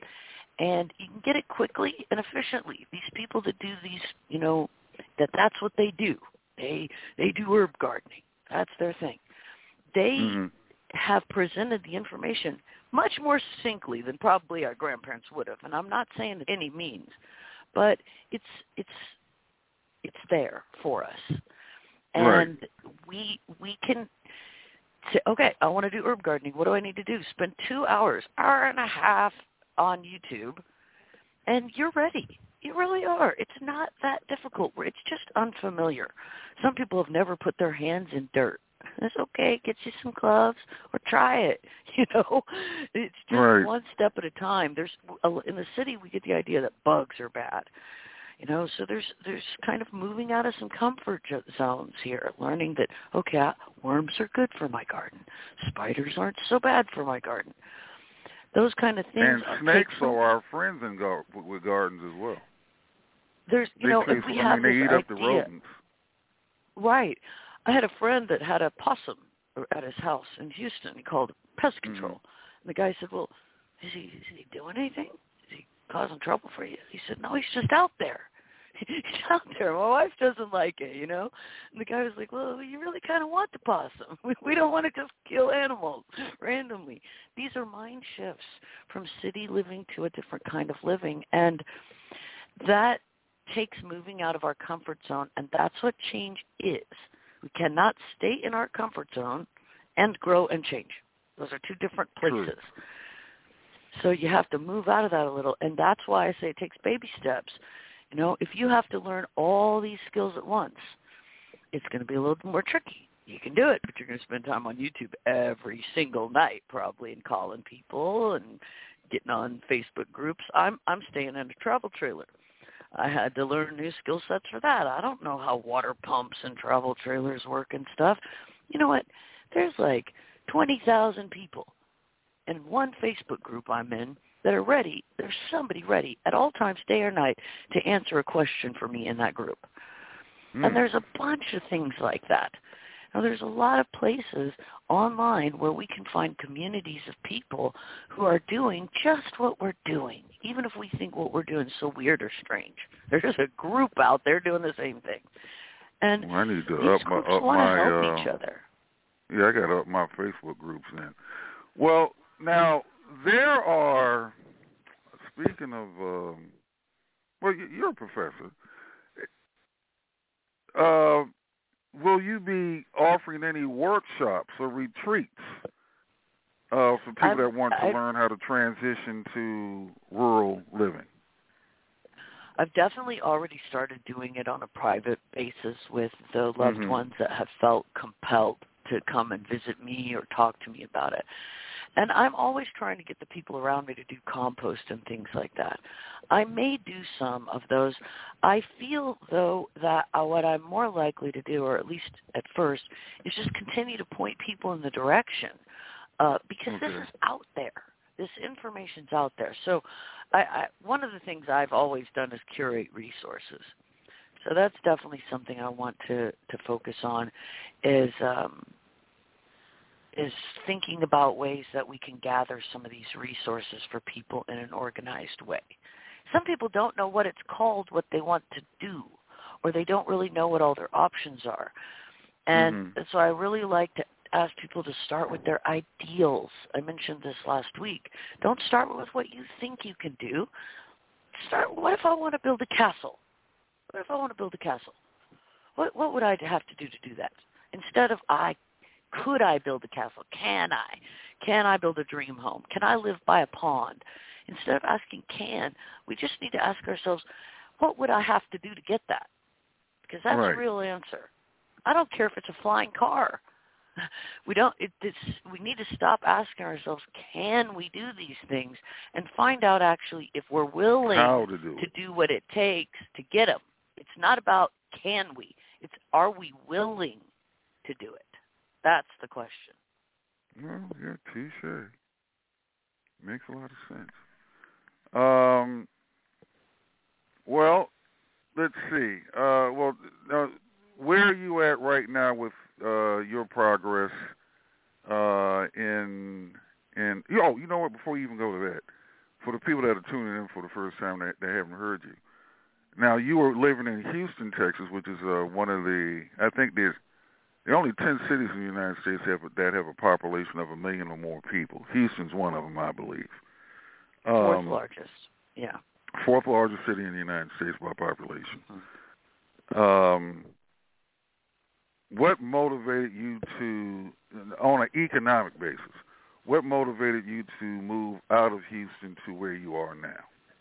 S12: And you can get it quickly and efficiently. These people that do these, you know, that that's what they do. They they do herb gardening. That's their thing. They
S11: mm-hmm. have
S12: presented the information much more succinctly than probably our grandparents would have. And I'm not saying that any means. But it's it's it's there for us, and
S11: right.
S12: we we can say, okay, I want to do herb gardening. What do I need to do? Spend two hours, hour and a half on YouTube, and you're ready. You really are. It's not that difficult. It's just unfamiliar. Some people have never put their hands in dirt. It's okay. Get you some gloves or try it. You know, it's just
S11: right.
S12: one step at a time. There's in the city we get the idea that bugs are bad. You know, so there's there's kind of moving out of some comfort zones here, learning that okay, worms are good for my garden. Spiders aren't so bad for my garden. Those kind of things.
S11: And snakes are our friends in gar- with gardens as well.
S12: There's you
S11: they
S12: know
S11: taste,
S12: if we
S11: I
S12: have
S11: mean, they
S12: this
S11: eat
S12: idea,
S11: up the rodents.
S12: Right. I had a friend that had a possum at his house in Houston. He called it pest control. Mm-hmm. And the guy said, well, is he, is he doing anything? Is he causing trouble for you? He said, no, he's just out there. He's out there. My wife doesn't like it, you know? And the guy was like, well, you really kind of want the possum. We, we don't want to just kill animals randomly. These are mind shifts from city living to a different kind of living. And that takes moving out of our comfort zone, and that's what change is. We cannot stay in our comfort zone and grow and change. Those are two different places. True. So you have to move out of that a little, and that's why I say it takes baby steps. You know, if you have to learn all these skills at once, it's going to be a little more tricky. You can do it, but you're going to spend time on YouTube every single night probably and calling people and getting on Facebook groups. I'm I'm staying in a travel trailer. I had to learn new skill sets for that. I don't know how water pumps and travel trailers work and stuff. You know what? There's like twenty thousand people in one Facebook group I'm in that are ready. There's somebody ready at all times, day or night, to answer a question for me in that group. Mm. And there's a bunch of things like that. Now, there's a lot of places online where we can find communities of people who are doing just what we're doing, even if we think what we're doing is so weird or strange. There's just a group out there doing the same thing. And
S11: well, I need to
S12: these
S11: up my,
S12: groups
S11: up
S12: want to
S11: my,
S12: help
S11: uh,
S12: each other.
S11: Yeah, I got to up my Facebook groups then. Well, now, there are, speaking of, um, well, you're a professor. Uh, will you be offering any workshops or retreats uh, for people
S12: I'm,
S11: that want to
S12: I,
S11: learn how to transition to rural living?
S12: I've definitely already started doing it on a private basis with the loved
S11: mm-hmm.
S12: ones that have felt compelled to come and visit me or talk to me about it. And I'm always trying to get the people around me to do compost and things like that. I may do some of those. I feel, though, that uh, what I'm more likely to do, or at least at first, is just continue to point people in the direction uh, because okay. this is out there. This information's out there. So I, I, one of the things I've always done is curate resources. So that's definitely something I want to, to focus on is um, is thinking about ways that we can gather some of these resources for people in an organized way. Some people don't know what it's called, what they want to do, or they don't really know what all their options are. And mm-hmm. so I really like to ask people to start with their ideals. I mentioned this last week. Don't start with what you think you can do. Start, what if I want to build a castle? What if I want to build a castle? What what would I have to do to do that? Instead of I, could I build a castle? Can I? Can I build a dream home? Can I live by a pond? Instead of asking can, we just need to ask ourselves, what would I have to do to get that? Because that's
S11: right.
S12: the real answer. I don't care if it's a flying car. We don't. It, it's, we need to stop asking ourselves, can we do these things, and find out actually if we're willing
S11: How to, do,
S12: to do what it takes to get them. It's not about can we. It's are we willing to do it. That's the question.
S11: Well, yeah, touche. Makes a lot of sense. Um. Well, let's see. Uh. Well, uh, where are you at right now with uh, your progress uh, in in? Oh, you know what? Before you even go to that, for the people that are tuning in for the first time that they haven't heard you, now you were living in Houston, Texas, which is uh, one of the I think there's there are only ten cities in the United States have, that have a population of a million or more people. Houston's one of them, I believe. Um,
S12: Fourth largest, yeah.
S11: Fourth largest city in the United States by population. Mm-hmm. Um. What motivated you to, on an economic basis, what motivated you to move out of Houston to where you are now?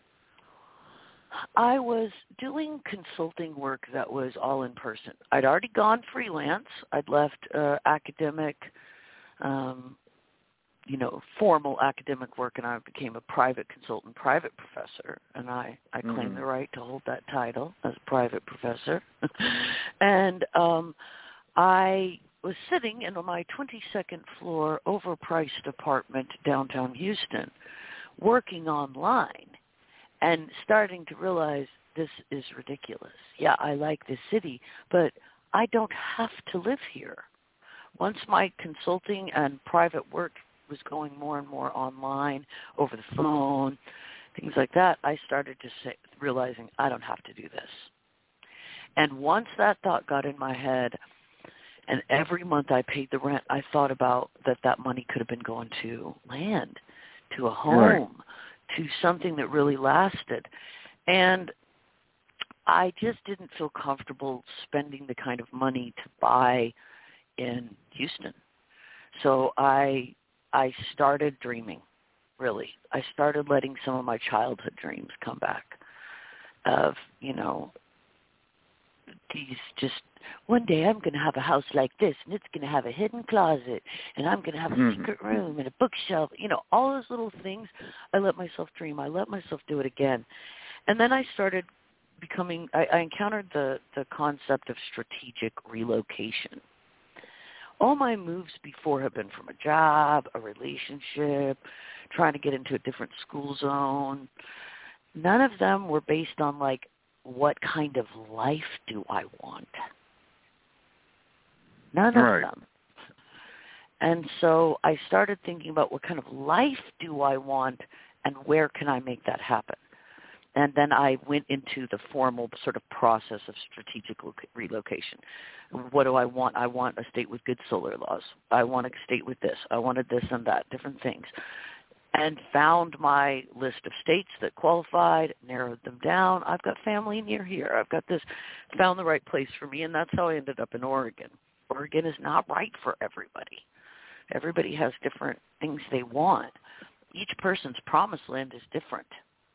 S12: I was doing consulting work that was all in person. I'd already gone freelance. I'd left uh, academic, um, you know, formal academic work, and I became a private consultant, private professor, and I, I claim mm-hmm. the right to hold that title as a private professor. and um I was sitting in my twenty-second floor overpriced apartment downtown Houston working online and starting to realize this is ridiculous. Yeah, I like this city, but I don't have to live here. Once my consulting and private work was going more and more online, over the phone, things like that, I started to say, realizing I don't have to do this. And once that thought got in my head, and every month I paid the rent, I thought about that that money could have been going to land, to a home, right. to something that really lasted. And I just didn't feel comfortable spending the kind of money to buy in Houston. So I I started dreaming, really. I started letting some of my childhood dreams come back of, you know, these just, one day I'm going to have a house like this, and it's going to have a hidden closet, and I'm going to have a mm-hmm. secret room and a bookshelf. You know, all those little things, I let myself dream. I let myself do it again. And then I started becoming, I, I encountered the, the concept of strategic relocation, all my moves before have been from a job, a relationship, trying to get into a different school zone. None of them were based on, like, what kind of life do I want? None
S11: right.
S12: of them. And so I started thinking about what kind of life do I want and where can I make that happen? And then I went into the formal sort of process of strategic relocation. What do I want? I want a state with good solar laws. I want a state with this. I wanted this and that, different things. And found my list of states that qualified, narrowed them down. I've got family near here. I've got this, found the right place for me, and that's how I ended up in Oregon. Oregon is not right for everybody. Everybody has different things they want. Each person's promised land is different.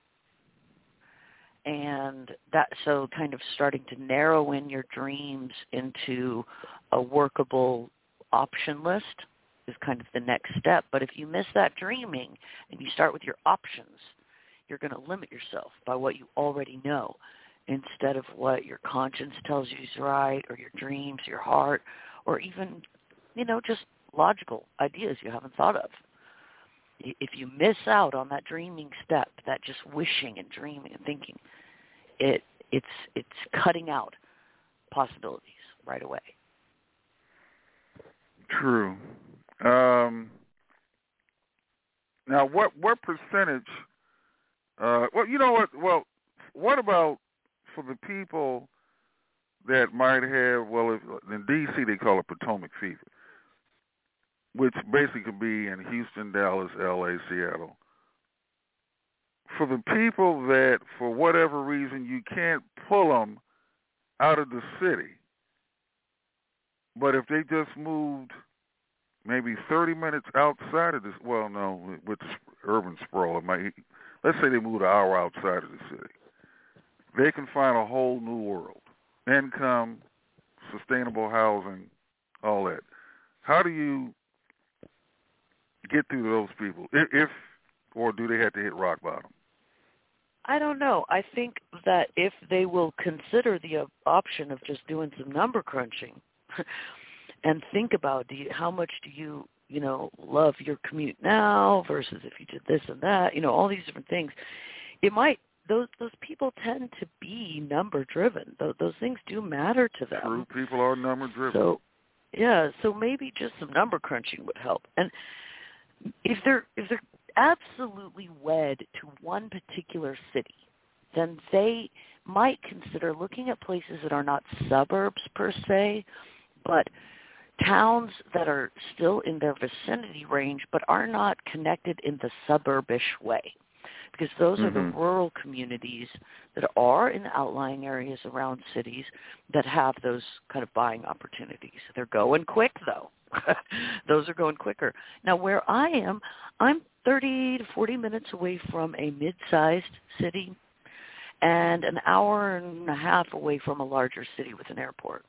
S12: And that, so kind of starting to narrow in your dreams into a workable option list is kind of the next step. But if you miss that dreaming and you start with your options, you're going to limit yourself by what you already know instead of what your conscience tells you is right, or your dreams, your heart, or even, you know, just logical ideas you haven't thought of. If you miss out on that dreaming step, that just wishing and dreaming and thinking, it it's it's cutting out possibilities right away.
S11: True. Um, now, what what percentage? Uh, well, you know what? Well, what about for the people that might have? Well, if, in D C they call it Potomac fever, which basically could be in Houston, Dallas, L A, Seattle. For the people that, for whatever reason, you can't pull them out of the city, but if they just moved maybe thirty minutes outside of this, well, no, with urban sprawl, it might, let's say they moved an hour outside of the city, they can find a whole new world. Income, sustainable housing, all that. How do you get through to those people? If, or do they have to hit rock bottom?
S12: I don't know. I think that if they will consider the option of just doing some number crunching and think about do you, how much do you, you know, love your commute now versus if you did this and that, you know, all these different things, it might, those those people tend to be number driven. Those, those things do matter to them.
S11: True, people are number driven.
S12: So, yeah, so maybe just some number crunching would help. And if they're if they're absolutely wed to one particular city, then they might consider looking at places that are not suburbs per se, but towns that are still in their vicinity range but are not connected in the suburbish way. Because those mm-hmm. are the rural communities that are in the outlying areas around cities that have those kind of buying opportunities. They're going quick, though. Those are going quicker. Now, where I am, I'm thirty to forty minutes away from a mid-sized city and an hour and a half away from a larger city with an airport.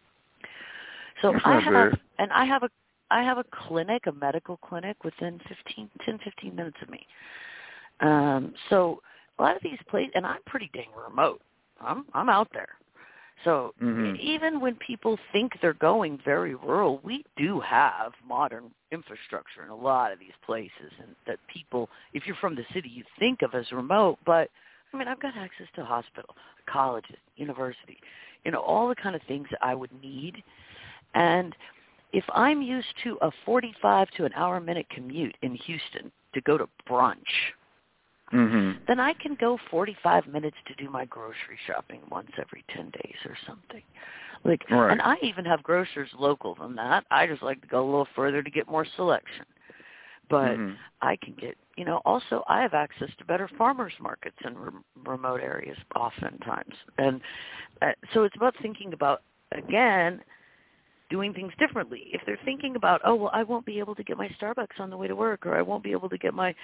S12: So
S11: That's
S12: I
S11: not
S12: have,
S11: bad.
S12: and I have a, I have a clinic, a medical clinic within fifteen, ten, fifteen minutes of me. Um, so a lot of these places, and I'm pretty dang remote. I'm, I'm out there. So mm-hmm. even when people think they're going very rural, we do have modern infrastructure in a lot of these places, and that people, if you're from the city, you think of as remote. But I mean, I've got access to a hospital, colleges, university, you know, all the kind of things that I would need. And if I'm used to a forty-five to an hour a minute commute in Houston to go to brunch,
S11: mm-hmm.
S12: then I can go forty-five minutes to do my grocery shopping once every ten days or something. Like,
S11: right.
S12: And I even have grocers local than that. I just like to go a little further to get more selection. But
S11: mm-hmm.
S12: I can get, you know, also I have access to better farmers markets in re- remote areas oftentimes. And uh, so it's about thinking about, again, doing things differently. If they're thinking about, oh, well, I won't be able to get my Starbucks on the way to work, or I won't be able to get my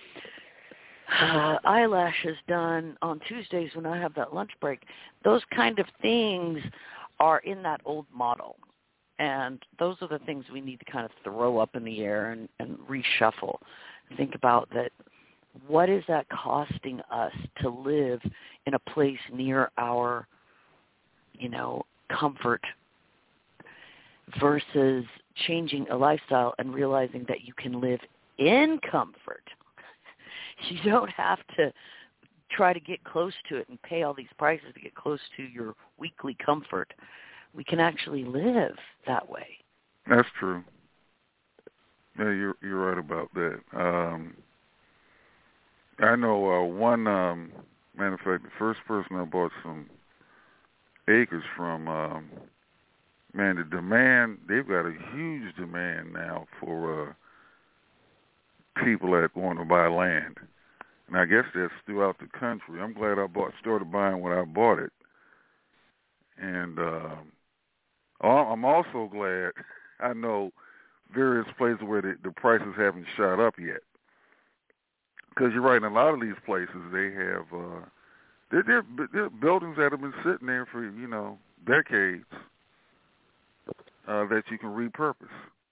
S12: uh, eyelashes done on Tuesdays when I have that lunch break, those kind of things are in that old model. And those are the things we need to kind of throw up in the air and, and reshuffle. Think about that. What is that costing us to live in a place near our, you know, comfort versus changing a lifestyle and realizing that you can live in comfort. You don't have to try to get close to it and pay all these prices to get close to your weekly comfort. We can actually live that way.
S11: That's true. Yeah, you're you're right about that. Um, I know uh, one, um, matter of fact, the first person I bought some acres from, um, man, the demand, they've got a huge demand now for uh, people that want to buy land. And I guess that's throughout the country. I'm glad I bought, started buying when I bought it. And uh, I'm also glad I know various places where the, the prices haven't shot up yet. Because you're right, in a lot of these places, they have, uh, they're, they're, they're buildings that have been sitting there for, you know, decades uh, that you can repurpose.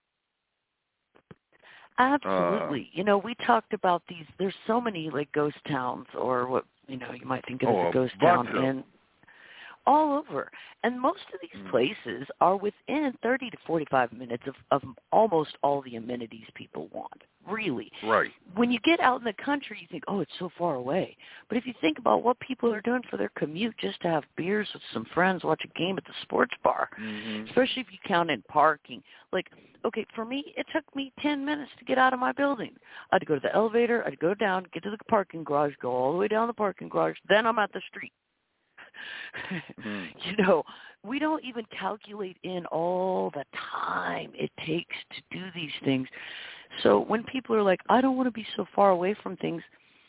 S12: Absolutely.
S11: Uh,
S12: you know, we talked about these, there's so many, like, ghost towns, or what, you know, you might think of
S11: oh,
S12: as a ghost
S11: a
S12: town,
S11: of
S12: and all over. And most of these
S11: mm.
S12: places are within thirty to forty-five minutes of, of almost all the amenities people want, really.
S11: Right.
S12: When you get out in the country, you think, oh, it's so far away. But if you think about what people are doing for their commute just to have beers with some friends, watch a game at the sports bar,
S11: mm-hmm.
S12: especially if you count in parking. Like, okay, for me, it took me ten minutes to get out of my building. I had to go to the elevator, I had to go down, get to the parking garage, go all the way down the parking garage, then I'm at the street.
S11: mm.
S12: You know, we don't even calculate in all the time it takes to do these things. So when people are like, I don't want to be so far away from things,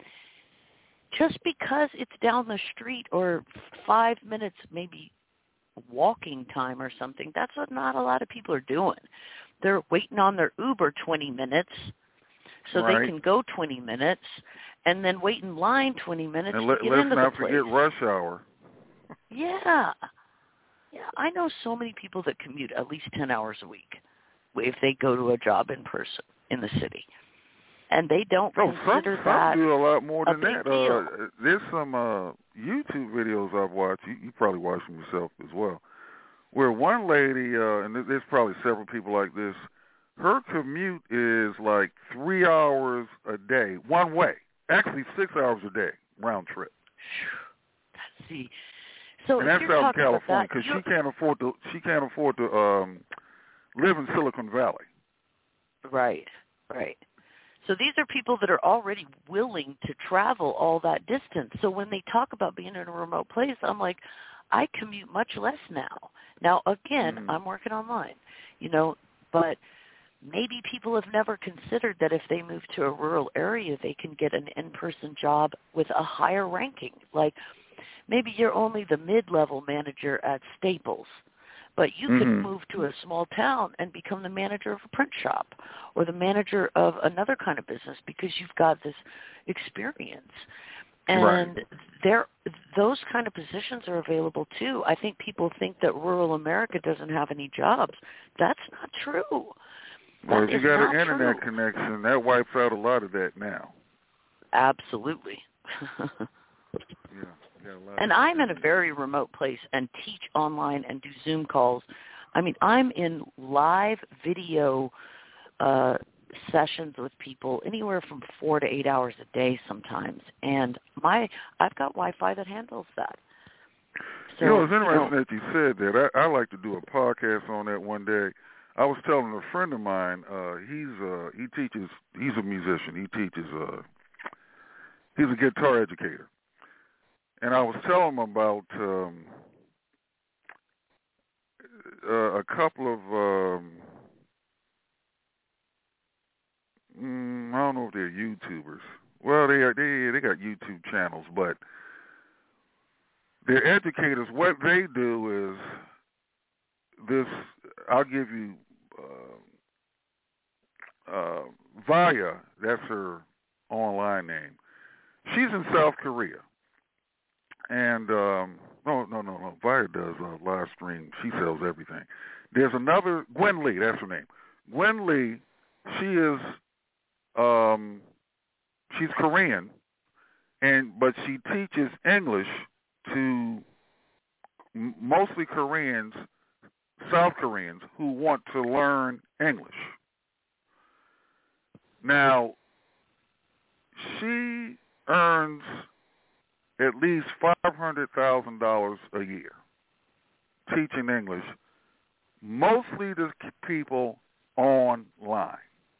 S12: just because it's down the street or five minutes maybe walking time or something, that's what not a lot of people are doing. They're waiting on their Uber twenty minutes so
S11: right.
S12: they can go twenty minutes and then wait in line twenty minutes
S11: and
S12: to
S11: let,
S12: get
S11: let's
S12: into
S11: not
S12: the place.
S11: forget rush hour.
S12: Yeah. Yeah, I know so many people that commute at least ten hours a week if they go to a job in person in the city. And they don't
S11: oh,
S12: consider
S11: some,
S12: that
S11: some do a lot more
S12: a
S11: than
S12: big
S11: that.
S12: deal.
S11: Uh, there's some uh, YouTube videos I've watched. You, you probably watched them yourself as well, where one lady, uh, and there's probably several people like this, her commute is like three hours a day, one way. Actually, six hours a day, round trip.
S12: Let's see. So
S11: and
S12: if
S11: that's
S12: you're
S11: out in
S12: talking about
S11: California
S12: that,
S11: because she can't afford to. She can't afford to um, live in Silicon Valley.
S12: Right, right. So these are people that are already willing to travel all that distance. So when they talk about being in a remote place, I'm like, I commute much less now. Now, again,
S11: mm.
S12: I'm working online, you know, but maybe people have never considered that if they move to a rural area, they can get an in-person job with a higher ranking. Like maybe you're only the mid-level manager at Staples, but you
S11: mm-hmm.
S12: could move to a small town and become the manager of a print shop or the manager of another kind of business because you've got this experience. And
S11: right.
S12: there, those kind of positions are available too. I think people think that rural America doesn't have any jobs. That's not true.
S11: Well,
S12: That
S11: if you
S12: is
S11: got
S12: not
S11: an internet
S12: true.
S11: connection, that wipes out a lot of that now.
S12: Absolutely.
S11: yeah.
S12: And I'm in a very remote place and teach online and do Zoom calls. I mean, I'm in live video uh, sessions with people anywhere from four to eight hours a day sometimes. And my I've got Wi-Fi that handles that. So,
S11: you know, it's interesting
S12: you know,
S11: that you said that. I, I like to do a podcast on that one day. I was telling a friend of mine, uh, he's uh, he teaches, he's a musician. He teaches, uh, he's a guitar educator. And I was telling him about um, uh, a couple of, um, mm, I don't know if they're YouTubers. Well, they are, they they got YouTube channels, but they're educators. What they do is this. I'll give you uh, uh, Vaya. That's her online name. She's in South Korea. And, um, no, no, no, no. Vaya does uh, live stream. She sells everything. There's another, Gwen Lee, that's her name. Gwen Lee, she is, um, she's Korean, and but she teaches English to m- mostly Koreans, South Koreans, who want to learn English. Now, she earns at least five hundred thousand dollars a year teaching English, mostly to people online.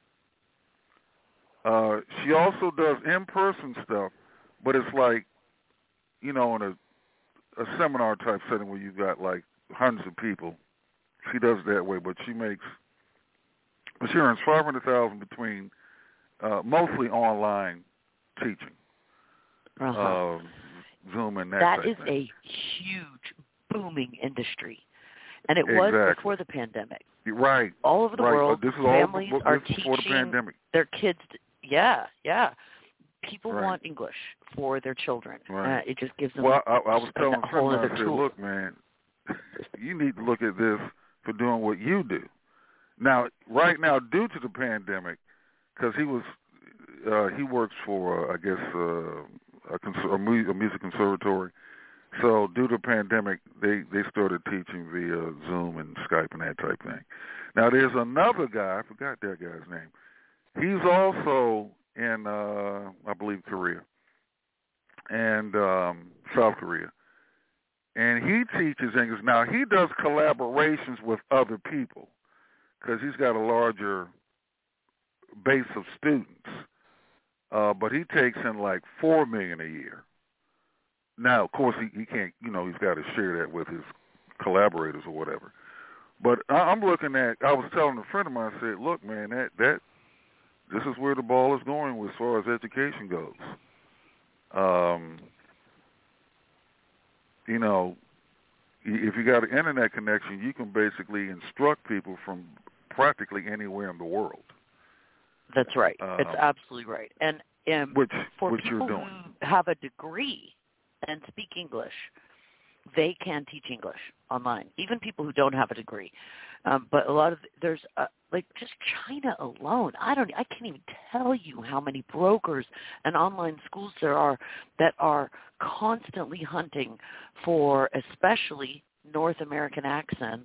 S11: Uh, she also does in-person stuff, but it's like, you know, in a, a seminar type setting where you've got like hundreds of people. She does it that way, but she makes, she earns five hundred thousand dollars between uh, mostly online teaching,
S12: uh-huh.
S11: uh, Zoom and that.
S12: That is
S11: thing.
S12: a huge, booming industry, and it
S11: exactly.
S12: was before the pandemic.
S11: Right.
S12: All over the
S11: right.
S12: world,
S11: uh, this is
S12: families
S11: all,
S12: are
S11: this
S12: teaching
S11: before the pandemic.
S12: their kids. To, yeah, yeah. People
S11: right.
S12: want English for their children.
S11: Right.
S12: Uh, it just gives them.
S11: Well, I, I was telling
S12: a whole
S11: someone,
S12: other
S11: I said,
S12: tool.
S11: look, man, you need to look at this for doing what you do. Now, right now, due to the pandemic, because he was, uh, he works for, uh, I guess, uh, a, cons- a, mu- a music conservatory. So due to the pandemic, they, they started teaching via Zoom and Skype and that type thing. Now, there's another guy, I forgot that guy's name. He's also in, uh, I believe, Korea and um, South Korea. And he teaches English. Now, he does collaborations with other people because he's got a larger base of students. Uh, but he takes in like four million dollars a year. Now, of course, he, he can't, you know, he's got to share that with his collaborators or whatever. But I, I'm looking at, I was telling a friend of mine, I said, look, man, that, that this is where the ball is going as far as education goes. Um, you know, if you got an internet connection, you can basically instruct people from practically anywhere in the world.
S12: That's right.
S11: Um,
S12: It's absolutely right. And um,
S11: which,
S12: for
S11: which
S12: people
S11: you're doing.
S12: who have a degree and speak English, they can teach English online. Even people who don't have a degree. Um, but a lot of there's uh, like just China alone. I don't. I can't even tell you how many brokers and online schools there are that are constantly hunting for, especially North American accents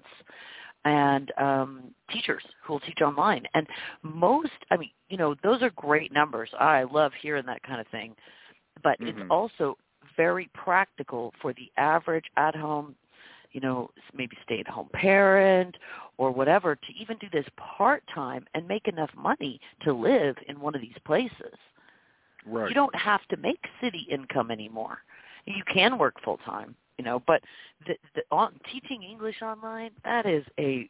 S12: and um, teachers who will teach online. And most, I mean, you know, those are great numbers. I love hearing that kind of thing. But
S11: mm-hmm.
S12: it's also very practical for the average at-home, you know, maybe stay-at-home parent or whatever, to even do this part-time and make enough money to live in one of these places.
S11: Right.
S12: You don't have to make city income anymore. You can work full-time, you know, but the, the, on, teaching English online, that is a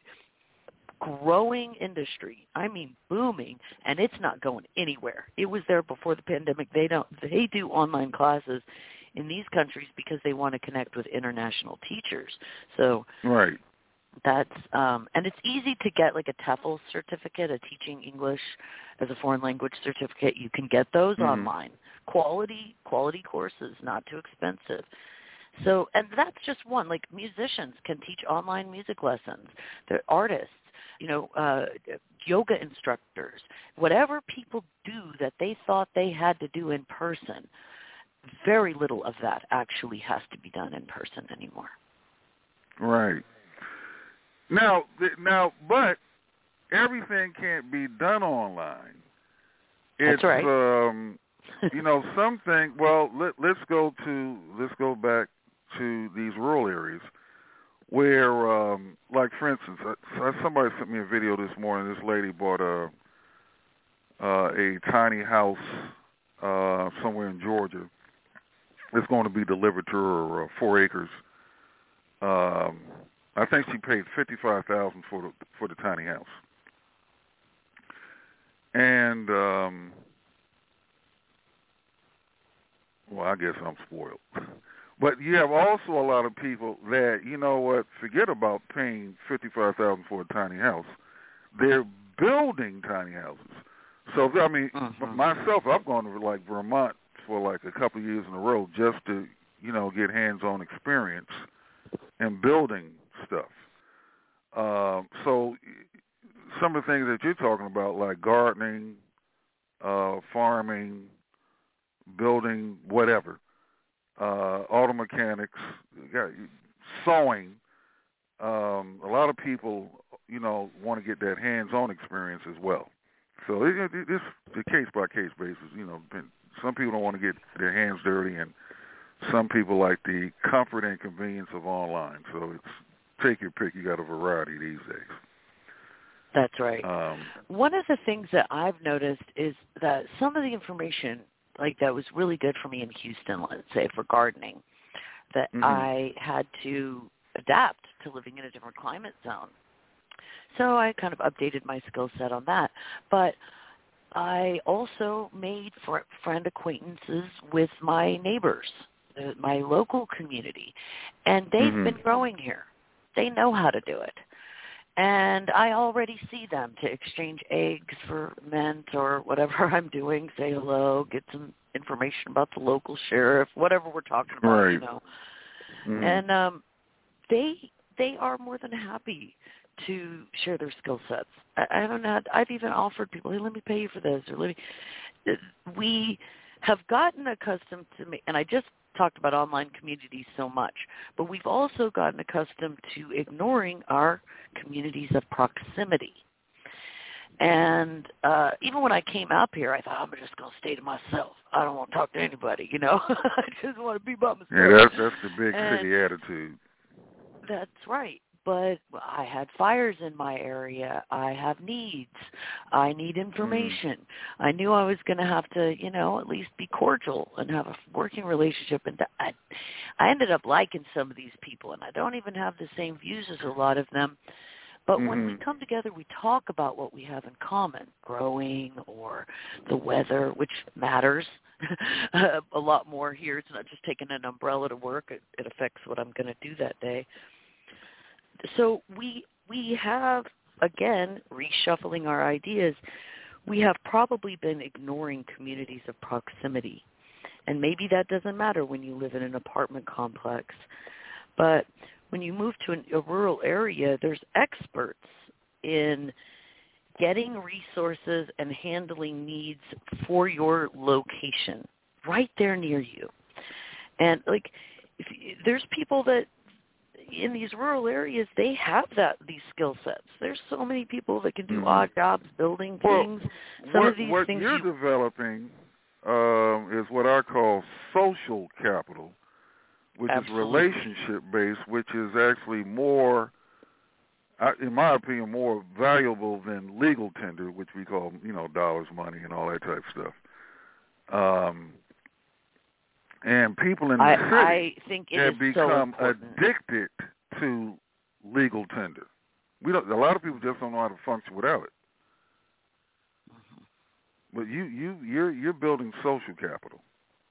S12: growing industry. I mean, booming, and it's not going anywhere. It was there before the pandemic. They don't. They do online classes in these countries because they want to connect with international teachers. So
S11: right.
S12: That's um, and it's easy to get like a TEFL certificate, a teaching English as a foreign language certificate. You can get those
S11: mm-hmm.
S12: online. Quality quality courses, not too expensive. So, and that's just one. Like musicians can teach online music lessons. They're artists, you know, uh, yoga instructors, whatever people do that they thought they had to do in person. Very little of that actually has to be done in person anymore.
S11: Right. Now, now, but everything can't be done online. It's,
S12: That's right.
S11: Um, you know, something. Well, let, let's go to let's go back to these rural areas where, um, like for instance, uh, somebody sent me a video this morning. This lady bought a uh, a tiny house uh, somewhere in Georgia. It's going to be delivered to her, uh, four acres. Um, I think she paid fifty-five thousand for the for the tiny house, and um, well, I guess I'm spoiled. But you have also a lot of people that, you know what, forget about paying fifty-five thousand for a tiny house. They're building tiny houses. So I mean,
S12: mm-hmm.
S11: myself, I've gone to like Vermont for like a couple of years in a row just to, you know, get hands-on experience in building stuff. Um, so some of the things that you're talking about, like gardening, uh, farming, building, whatever, uh, auto mechanics, sewing, um, a lot of people you know, want to get that hands-on experience as well. So it, it, it's the case-by-case basis. You know, some people don't want to get their hands dirty, and some people like the comfort and convenience of online. So it's take your pick. You got a variety these days.
S12: That's right.
S11: Um,
S12: One of the things that I've noticed is that some of the information, like that was really good for me in Houston, let's say, for gardening, that mm-hmm. I had to adapt to living in a different climate zone. So I kind of updated my skill set on that. But I also made fr- friend acquaintances with my neighbors, uh, my local community, and they've mm-hmm. been growing here. They know how to do it. And I already see them to exchange eggs for mint or whatever I'm doing, say hello, get some information about the local sheriff, whatever we're talking about,
S11: right.
S12: you know.
S11: Mm-hmm.
S12: And um, they they are more than happy to share their skill sets. I, I don't know. I've even offered people, hey, let me pay you for this, or let me. We have gotten accustomed to me, and I just talked about online communities so much, but we've also gotten accustomed to ignoring our communities of proximity. And uh, even when I came up here, I thought, I'm just going to stay to myself. I don't want to talk to anybody, you know. I just want to be by myself.
S11: Yeah, that's, that's the big
S12: and
S11: city attitude.
S12: That's right. But I had fires in my area. I have needs. I need information. Mm-hmm. I knew I was going to have to, you know, at least be cordial and have a working relationship. And I, I ended up liking some of these people, and I don't even have the same views as a lot of them. But mm-hmm. when we come together, we talk about what we have in common, growing or the weather, which matters a lot more here. It's not just taking an umbrella to work. It, it affects what I'm going to do that day. So we we have, again, reshuffling our ideas, we have probably been ignoring communities of proximity. And maybe that doesn't matter when you live in an apartment complex. But when you move to an, a rural area, there's experts in getting resources and handling needs for your location right there near you. And, like, if, there's people that, in these rural areas, they have that these skill sets. There's so many people that can do mm-hmm. odd jobs, building
S11: well,
S12: things. Some
S11: what,
S12: of these
S11: what
S12: things
S11: you're
S12: you...
S11: developing um, is what I call social capital, which
S12: Absolutely.
S11: is relationship-based, which is actually more, in my opinion, more valuable than legal tender, which we call, you know, dollars, money, and all that type of stuff. Um, and people in the
S12: I,
S11: city
S12: I think it
S11: have
S12: is
S11: become
S12: so
S11: addicted to legal tender. We don't. A lot of people just don't know how to function without it. Mm-hmm. But you, you, you're you're building social capital.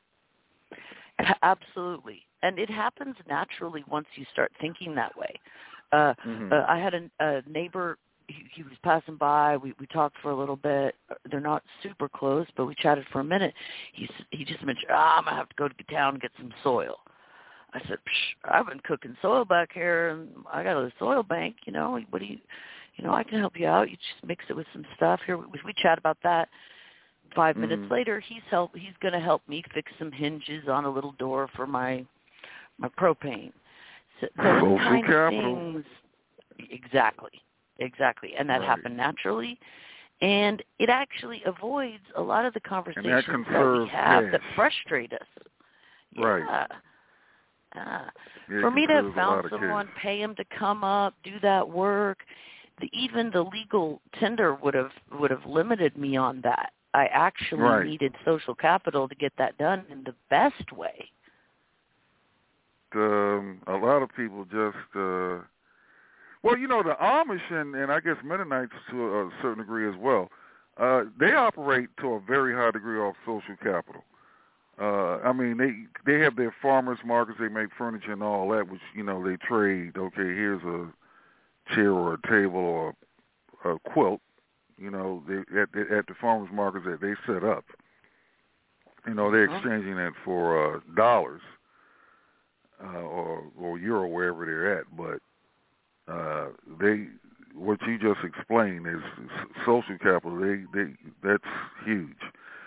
S12: Absolutely, and it happens naturally once you start thinking that way. Uh, mm-hmm. uh, I had a, a neighbor. He, he was passing by. We we talked for a little bit. They're not super close, but we chatted for a minute. He he just mentioned, ah, I'm gonna have to go to town and get some soil. I said, Psh, I've been cooking soil back here, and I got a soil bank. You know, what do you, you know, I can help you out. You just mix it with some stuff here. We, we chat about that. Five mm. minutes later, he's help. He's gonna help me fix some hinges on a little door for my my propane. So those
S11: social
S12: kind of
S11: capital.
S12: things, exactly. Exactly, and that
S11: right.
S12: happened naturally, and it actually avoids a lot of the conversations
S11: that,
S12: that we have
S11: cash.
S12: that frustrate us. Yeah.
S11: Right.
S12: Uh,
S11: yeah,
S12: for me to have found
S11: of
S12: someone,
S11: cash.
S12: pay him to come up, do that work, the, even the legal tender would have would have limited me on that. I actually
S11: right.
S12: needed social capital to get that done in the best way.
S11: Um, a lot of people just. Uh, Well, you know, the Amish and, and I guess Mennonites to a certain degree as well, uh, they operate to a very high degree of social capital. Uh, I mean, they they have their farmers markets, they make furniture and all that, which, you know, they trade, okay, here's a chair or a table or a quilt, you know, they, at, the, at the farmers markets that they set up. You know, they're exchanging that for uh, dollars uh, or, or euro, wherever they're at, but Uh, they, what you just explained is social capital. They, they, that's huge.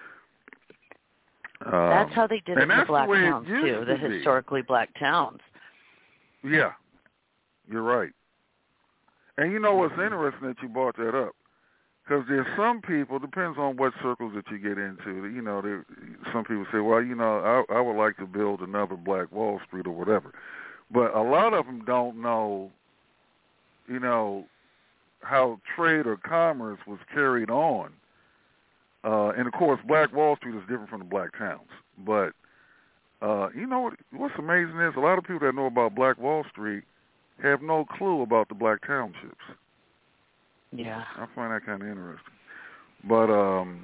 S11: Um,
S12: that's how they did it in the black
S11: the
S12: towns too, the historically black towns.
S11: Yeah, you're right. And you know what's interesting that you brought that up? Because there's some people, depends on what circles that you get into. You know, there, some people say, well, you know, I, I would like to build another Black Wall Street or whatever. But a lot of them don't know, you know, how trade or commerce was carried on. Uh, and, of course, Black Wall Street is different from the Black towns. But, uh, you know, what's amazing is a lot of people that know about Black Wall Street have no clue about the Black townships.
S12: Yeah.
S11: I find that kind of interesting. But, um,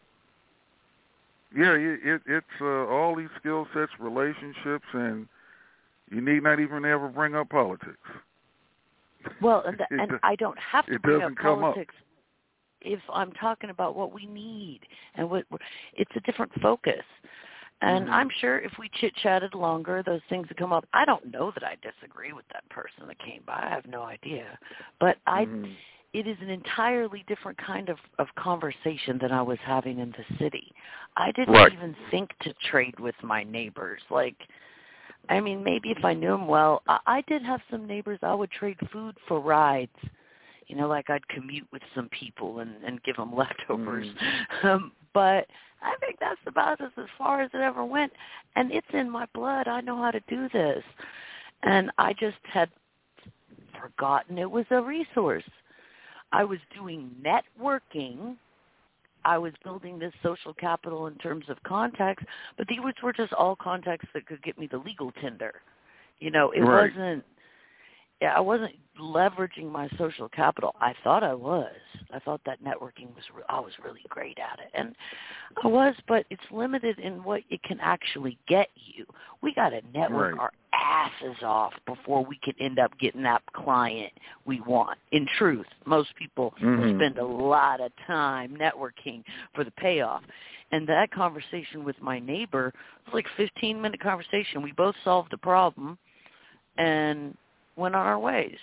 S11: yeah, it, it, it's uh, all these skill sets, relationships, and you need not even ever bring up politics.
S12: Well, and, the,
S11: it,
S12: and I don't have to
S11: it
S12: bring
S11: doesn't
S12: up
S11: come
S12: politics
S11: up.
S12: if I'm talking about what we need. And what it's a different focus. And
S11: Mm-hmm.
S12: I'm sure if we chit-chatted longer, those things would come up. I don't know that I disagree with that person that came by. I have no idea. But I,
S11: Mm-hmm.
S12: it is an entirely different kind of, of conversation than I was having in the city. I didn't
S11: right.
S12: even think to trade with my neighbors. Like, I mean, maybe if I knew them well, I, I did have some neighbors I would trade food for rides. You know, like I'd commute with some people and, and give them leftovers. Mm-hmm. Um, but I think that's about as, as far as it ever went. And it's in my blood. I know how to do this. And I just had forgotten it was a resource. I was doing networking. I was building this social capital in terms of contacts, but these were just all contacts that could get me the legal tender. You know, it
S11: right.
S12: wasn't, yeah, I wasn't leveraging my social capital. I thought I was. I thought that networking was, re- I was really great at it. And I was, but it's limited in what it can actually get you. We got to network
S11: right.
S12: our asses off before we can end up getting that client we want. In truth, most people
S11: mm-hmm.
S12: spend a lot of time networking for the payoff. And that conversation with my neighbor was like a fifteen-minute conversation. We both solved the problem and went on our ways.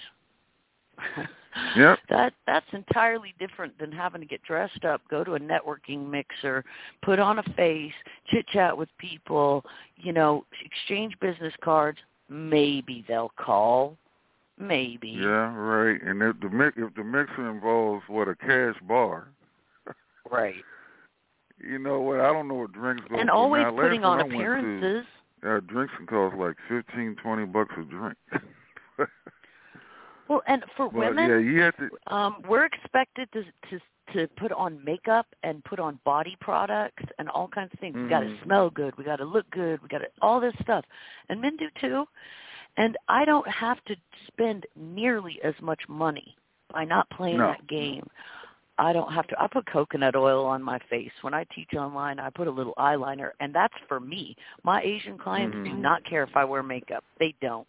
S11: Yep.
S12: That that's entirely different than having to get dressed up, go to a networking mixer, put on a face, chit chat with people, you know, exchange business cards. Maybe they'll call, maybe.
S11: Yeah, right. And if the mix, if the mixer involves what a cash bar,
S12: right?
S11: You know what? I don't know what drinks go.
S12: And
S11: for
S12: always
S11: now.
S12: putting
S11: Last
S12: on appearances.
S11: To, uh, drinks can cost like fifteen, twenty bucks a drink.
S12: Well, and for
S11: but,
S12: women,
S11: yeah, you have to,
S12: um, we're expected to, to to put on makeup and put on body products and all kinds of things. Mm. We got to smell good. We got to look good. We got to all this stuff, and men do too. And I don't have to spend nearly as much money by not playing
S11: no.
S12: that game. I don't have to. I put coconut oil on my face. When I teach online, I put a little eyeliner, and that's for me. My Asian clients mm-hmm. do not care if I wear makeup. They don't.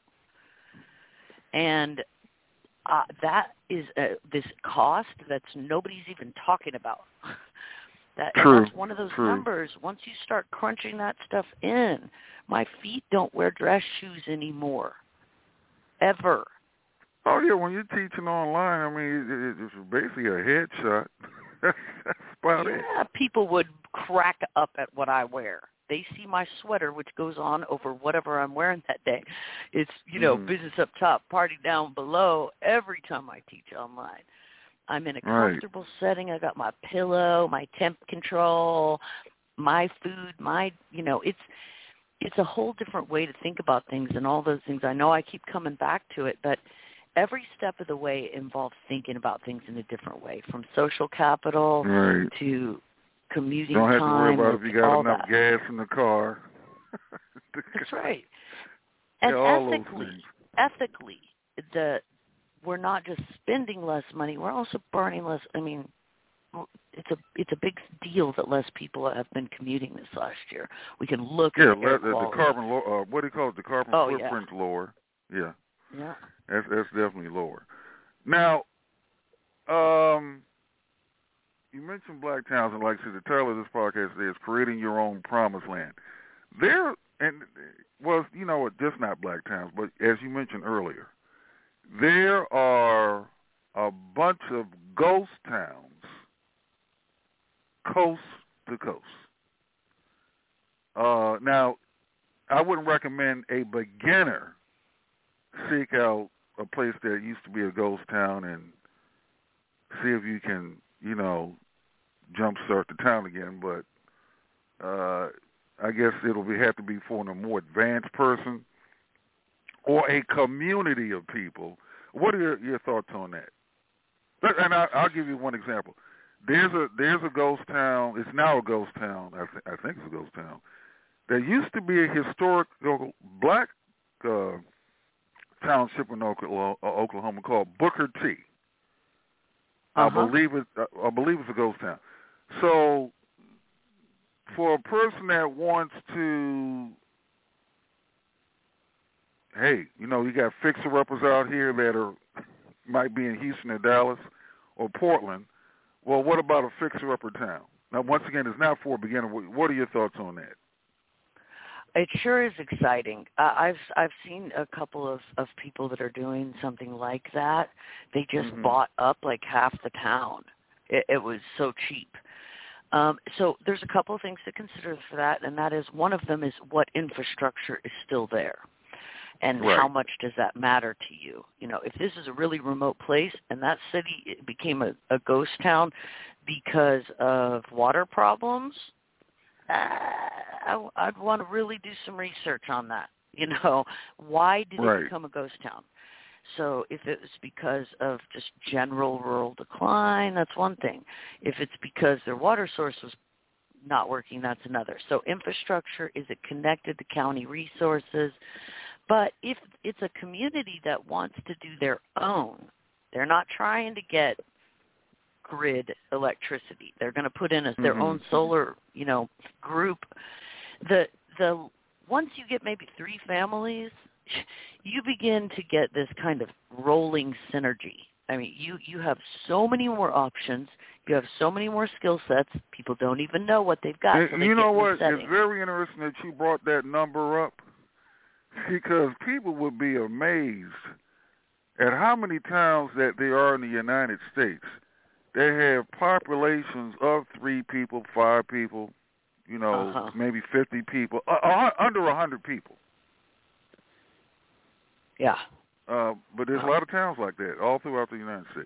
S12: And Uh, that is uh, this cost that's nobody's even talking about. that
S11: True.
S12: That's one of those
S11: True.
S12: numbers. Once you start crunching that stuff in, my feet don't wear dress shoes anymore, ever.
S11: Oh, yeah, when you're teaching online, I mean, it, it's basically a headshot. That's about
S12: yeah,
S11: it.
S12: Yeah, people would crack up at what I wear. They see my sweater, which goes on over whatever I'm wearing that day. It's, you know, mm. business up top, party down below every time I teach online. I'm in a comfortable right. setting. I got my pillow, my temp control, my food, my, you know, it's it's a whole different way to think about things and all those things. I know I keep coming back to it, but every step of the way involves thinking about things in a different way, from social capital
S11: right.
S12: to commuting
S11: Don't have
S12: time.
S11: to worry about if you got enough
S12: that.
S11: gas in the car.
S12: That's right. And
S11: yeah,
S12: ethically, ethically, the we're not just spending less money; we're also burning less. I mean, it's a it's a big deal that less people have been commuting this last year. We can look
S11: yeah,
S12: at the,
S11: the, the carbon. Uh, what do you call it? The carbon
S12: oh,
S11: footprint
S12: yeah.
S11: lower. Yeah.
S12: Yeah.
S11: That's that's definitely lower. Now, um. you mentioned Black Towns, and like I said, the title of this podcast today is Creating Your Own Promised Land. There, and well, you know what, just not Black Towns, but as you mentioned earlier, there are a bunch of ghost towns, coast to coast. Uh, now, I wouldn't recommend a beginner seek out a place that used to be a ghost town and see if you can, you know, jumpstart the town again. But uh, I guess it'll be, have to be for a more advanced person or a community of people. What are your, your thoughts on that? And I, I'll give you one example. There's a there's a ghost town. It's now a ghost town. I, th- I think it's a ghost town. There used to be a historic black uh, township in Oklahoma called Booker T. Uh-huh. I believe it. I believe it's a ghost town. So, for a person that wants to, hey, you know, you got fixer-uppers out here that are might be in Houston or Dallas or Portland. Well, what about a fixer-upper town? Now, once again, it's not for a beginner. What are your thoughts on that?
S12: It sure is exciting. Uh, I've I've seen a couple of, of people that are doing something like that. They just mm-hmm. bought up like half the town. It, it was so cheap. Um, so there's a couple of things to consider for that, and that is one of them is what infrastructure is still there. And right. how much does that matter to you? You know, if this is a really remote place and that city it became a, a ghost town because of water problems, uh, I, I'd want to really do some research on that. You know, why did right. it become a ghost town? So if it was because of just general rural decline, that's one thing. If it's because their water source was not working, that's another. So infrastructure, is it connected to county resources? But if it's a community that wants to do their own, they're not trying to get grid electricity. They're going to put in as their mm-hmm. own solar, you know, group. The the once you get maybe three families, you begin to get this kind of rolling synergy. I mean, you, you have so many more options. You have so many more skill sets. People don't even know what they've got. So they
S11: you know what?
S12: Setting.
S11: It's very interesting that you brought that number up, because people would be amazed at how many towns that there are in the United States. They have populations of three people, five people, you know, uh-huh. maybe fifty people, uh, under one hundred people.
S12: Yeah.
S11: Uh, but there's a lot of towns like that all throughout the United States.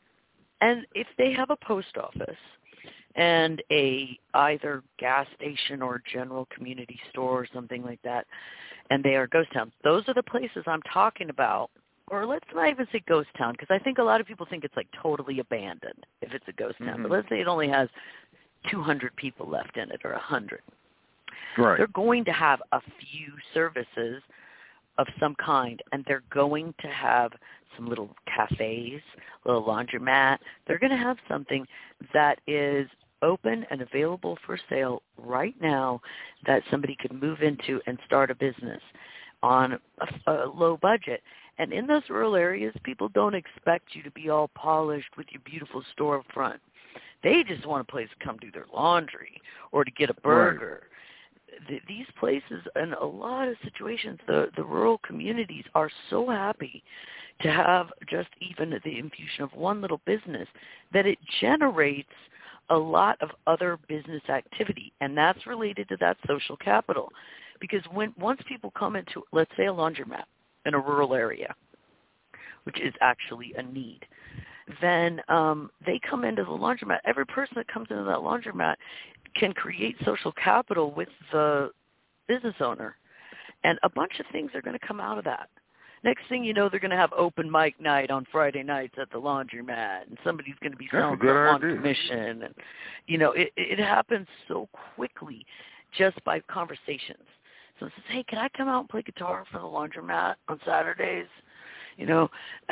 S12: And if they have a post office and a either gas station or general community store or something like that, and they are ghost towns, those are the places I'm talking about. Or let's not even say ghost town, because I think a lot of people think it's like totally abandoned if it's a ghost town. Mm-hmm. But let's say it only has two hundred people left in it or one hundred.
S11: Right.
S12: They're going to have a few services of some kind, and they're going to have some little cafes, little laundromat. They're going to have something that is open and available for sale right now that somebody could move into and start a business on a, a low budget. And in those rural areas, people don't expect you to be all polished with your beautiful storefront. They just want a place to come do their laundry or to get a burger. Right. The, these places, in a lot of situations, the, the rural communities are so happy to have just even the infusion of one little business that it generates a lot of other business activity, and that's related to that social capital. Because when once people come into, let's say, a laundromat in a rural area, which is actually a need, then um, they come into the laundromat. Every person that comes into that laundromat can create social capital with the business owner, and a bunch of things are going to come out of that. Next thing you know, they're going to have open mic night on Friday nights at the laundromat, and somebody's going to be selling something on commission. And, you know, it, it happens so quickly just by conversations. So it says, hey, can I come out and play guitar for the laundromat on Saturdays? You know,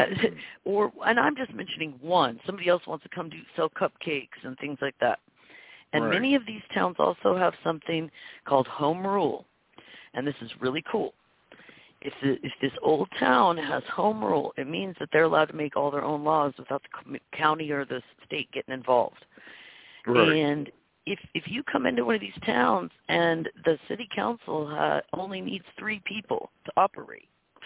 S12: or, and I'm just mentioning one. Somebody else wants to come do sell cupcakes and things like that. And right. many of these towns also have something called home rule, and this is really cool. If, the, if this old town has home rule, it means that they're allowed to make all their own laws without the county or the state getting involved. Right. And if if you come into one of these towns and the city council uh, only needs three people to operate,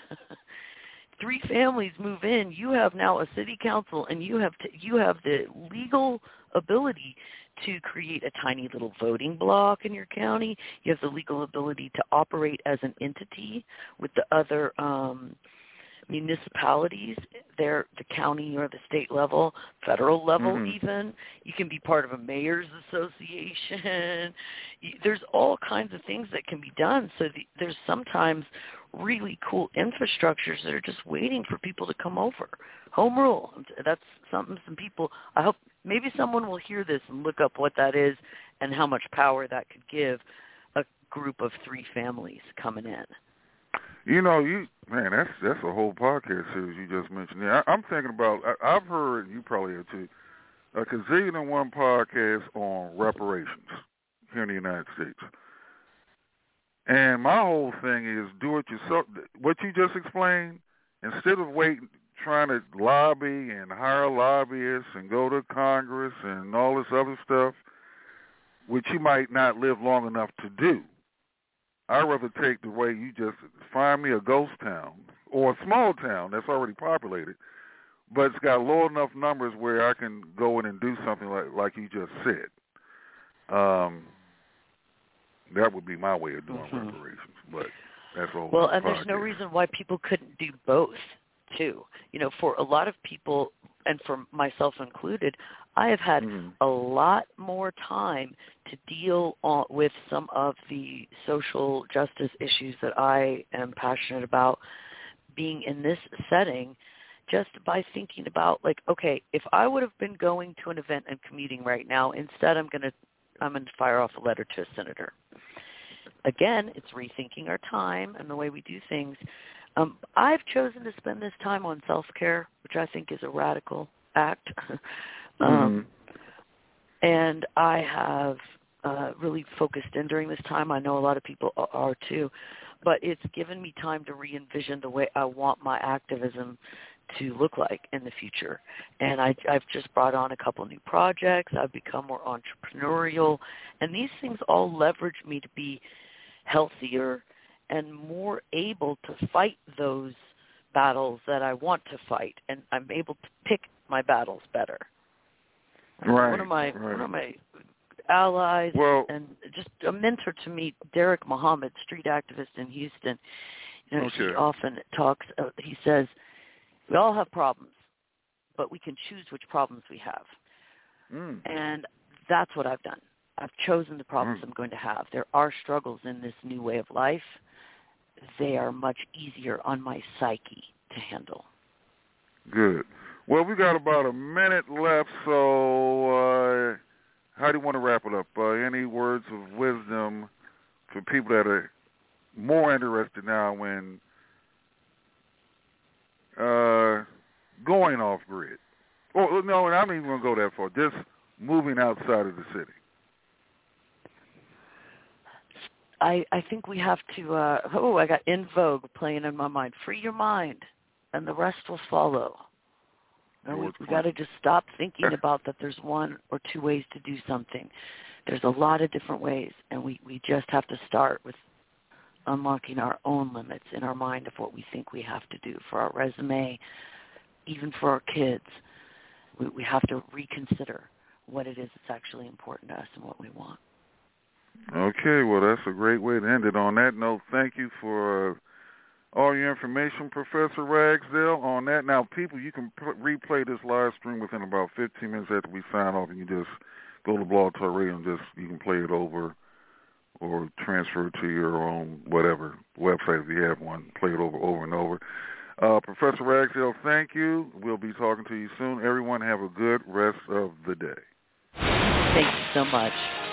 S12: three families move in, you have now a city council, and you have to, you have the legal ability to create a tiny little voting block in your county. You have the legal ability to operate as an entity with the other um, municipalities, they're the county or the state level, federal level
S11: Mhm.
S12: even. You can be part of a mayor's association. You- There's all kinds of things that can be done. So the, there's sometimes really cool infrastructures that are just waiting for people to come over. Home rule. That's something some people, I hope maybe someone will hear this and look up what that is and how much power that could give a group of three families coming in.
S11: You know, you man, that's that's a whole podcast series you just mentioned. Yeah, I, I'm thinking about. I, I've heard, you probably have too, a gazillion and one podcast on reparations here in the United States. And my whole thing is do it yourself. What you just explained, instead of waiting, trying to lobby and hire lobbyists and go to Congress and all this other stuff, which you might not live long enough to do. I'd rather take the way you just find me a ghost town or a small town that's already populated, but it's got low enough numbers where I can go in and do something like like you just said. Um, that would be my way of doing
S12: mm-hmm.
S11: reparations, but that's all.
S12: Well, and there's no reason why people couldn't do both, too. You know, for a lot of people, and for myself included, I have had mm-hmm. a lot more time to deal on, with some of the social justice issues that I am passionate about being in this setting just by thinking about, like, okay, if I would have been going to an event and commuting right now, instead I'm going to I'm going to fire off a letter to a senator. Again, it's rethinking our time and the way we do things. Um, I've chosen to spend this time on self-care, which I think is a radical act. um, mm-hmm. And I have uh, really focused in during this time. I know a lot of people are too. But it's given me time to re-envision the way I want my activism to look like in the future. And I, I've just brought on a couple new projects. I've become more entrepreneurial. And these things all leverage me to be healthier and more able to fight those battles that I want to fight. And I'm able to pick my battles better.
S11: Right,
S12: one of my
S11: right.
S12: one of my allies
S11: well,
S12: and just a mentor to me, Derek Muhammad, street activist in Houston. You know,
S11: okay.
S12: he often talks. Uh, he says, "We all have problems, but we can choose which problems we have."
S11: Mm.
S12: And that's what I've done. I've chosen the problems mm. I'm going to have. There are struggles in this new way of life. They are much easier on my psyche to handle.
S11: Good. Well, we got about a minute left, so uh, how do you want to wrap it up? Uh, any words of wisdom for people that are more interested now in uh, going off grid? Oh, no, I'm not even going to go that far. Just moving outside of the city.
S12: I, I think we have to, uh, oh, I got In Vogue playing in my mind. Free your mind, and the rest will follow. And we we got to just stop thinking about that there's one or two ways to do something. There's a lot of different ways, and we, we just have to start with unlocking our own limits in our mind of what we think we have to do for our resume, even for our kids. We, we have to reconsider what it is that's actually important to us and what we want.
S11: Okay, well, that's a great way to end it. On that note, thank you for uh, all your information, Professor Ragsdale. On that, now, people, you can p- replay this live stream within about fifteen minutes after we sign off, and you just go to Blog Talk Radio and just you can play it over or transfer it to your own whatever website if you have one. Play it over, over and over. Uh, Professor Ragsdale, thank you. We'll be talking to you soon. Everyone, have a good rest of the day.
S12: Thank you so much.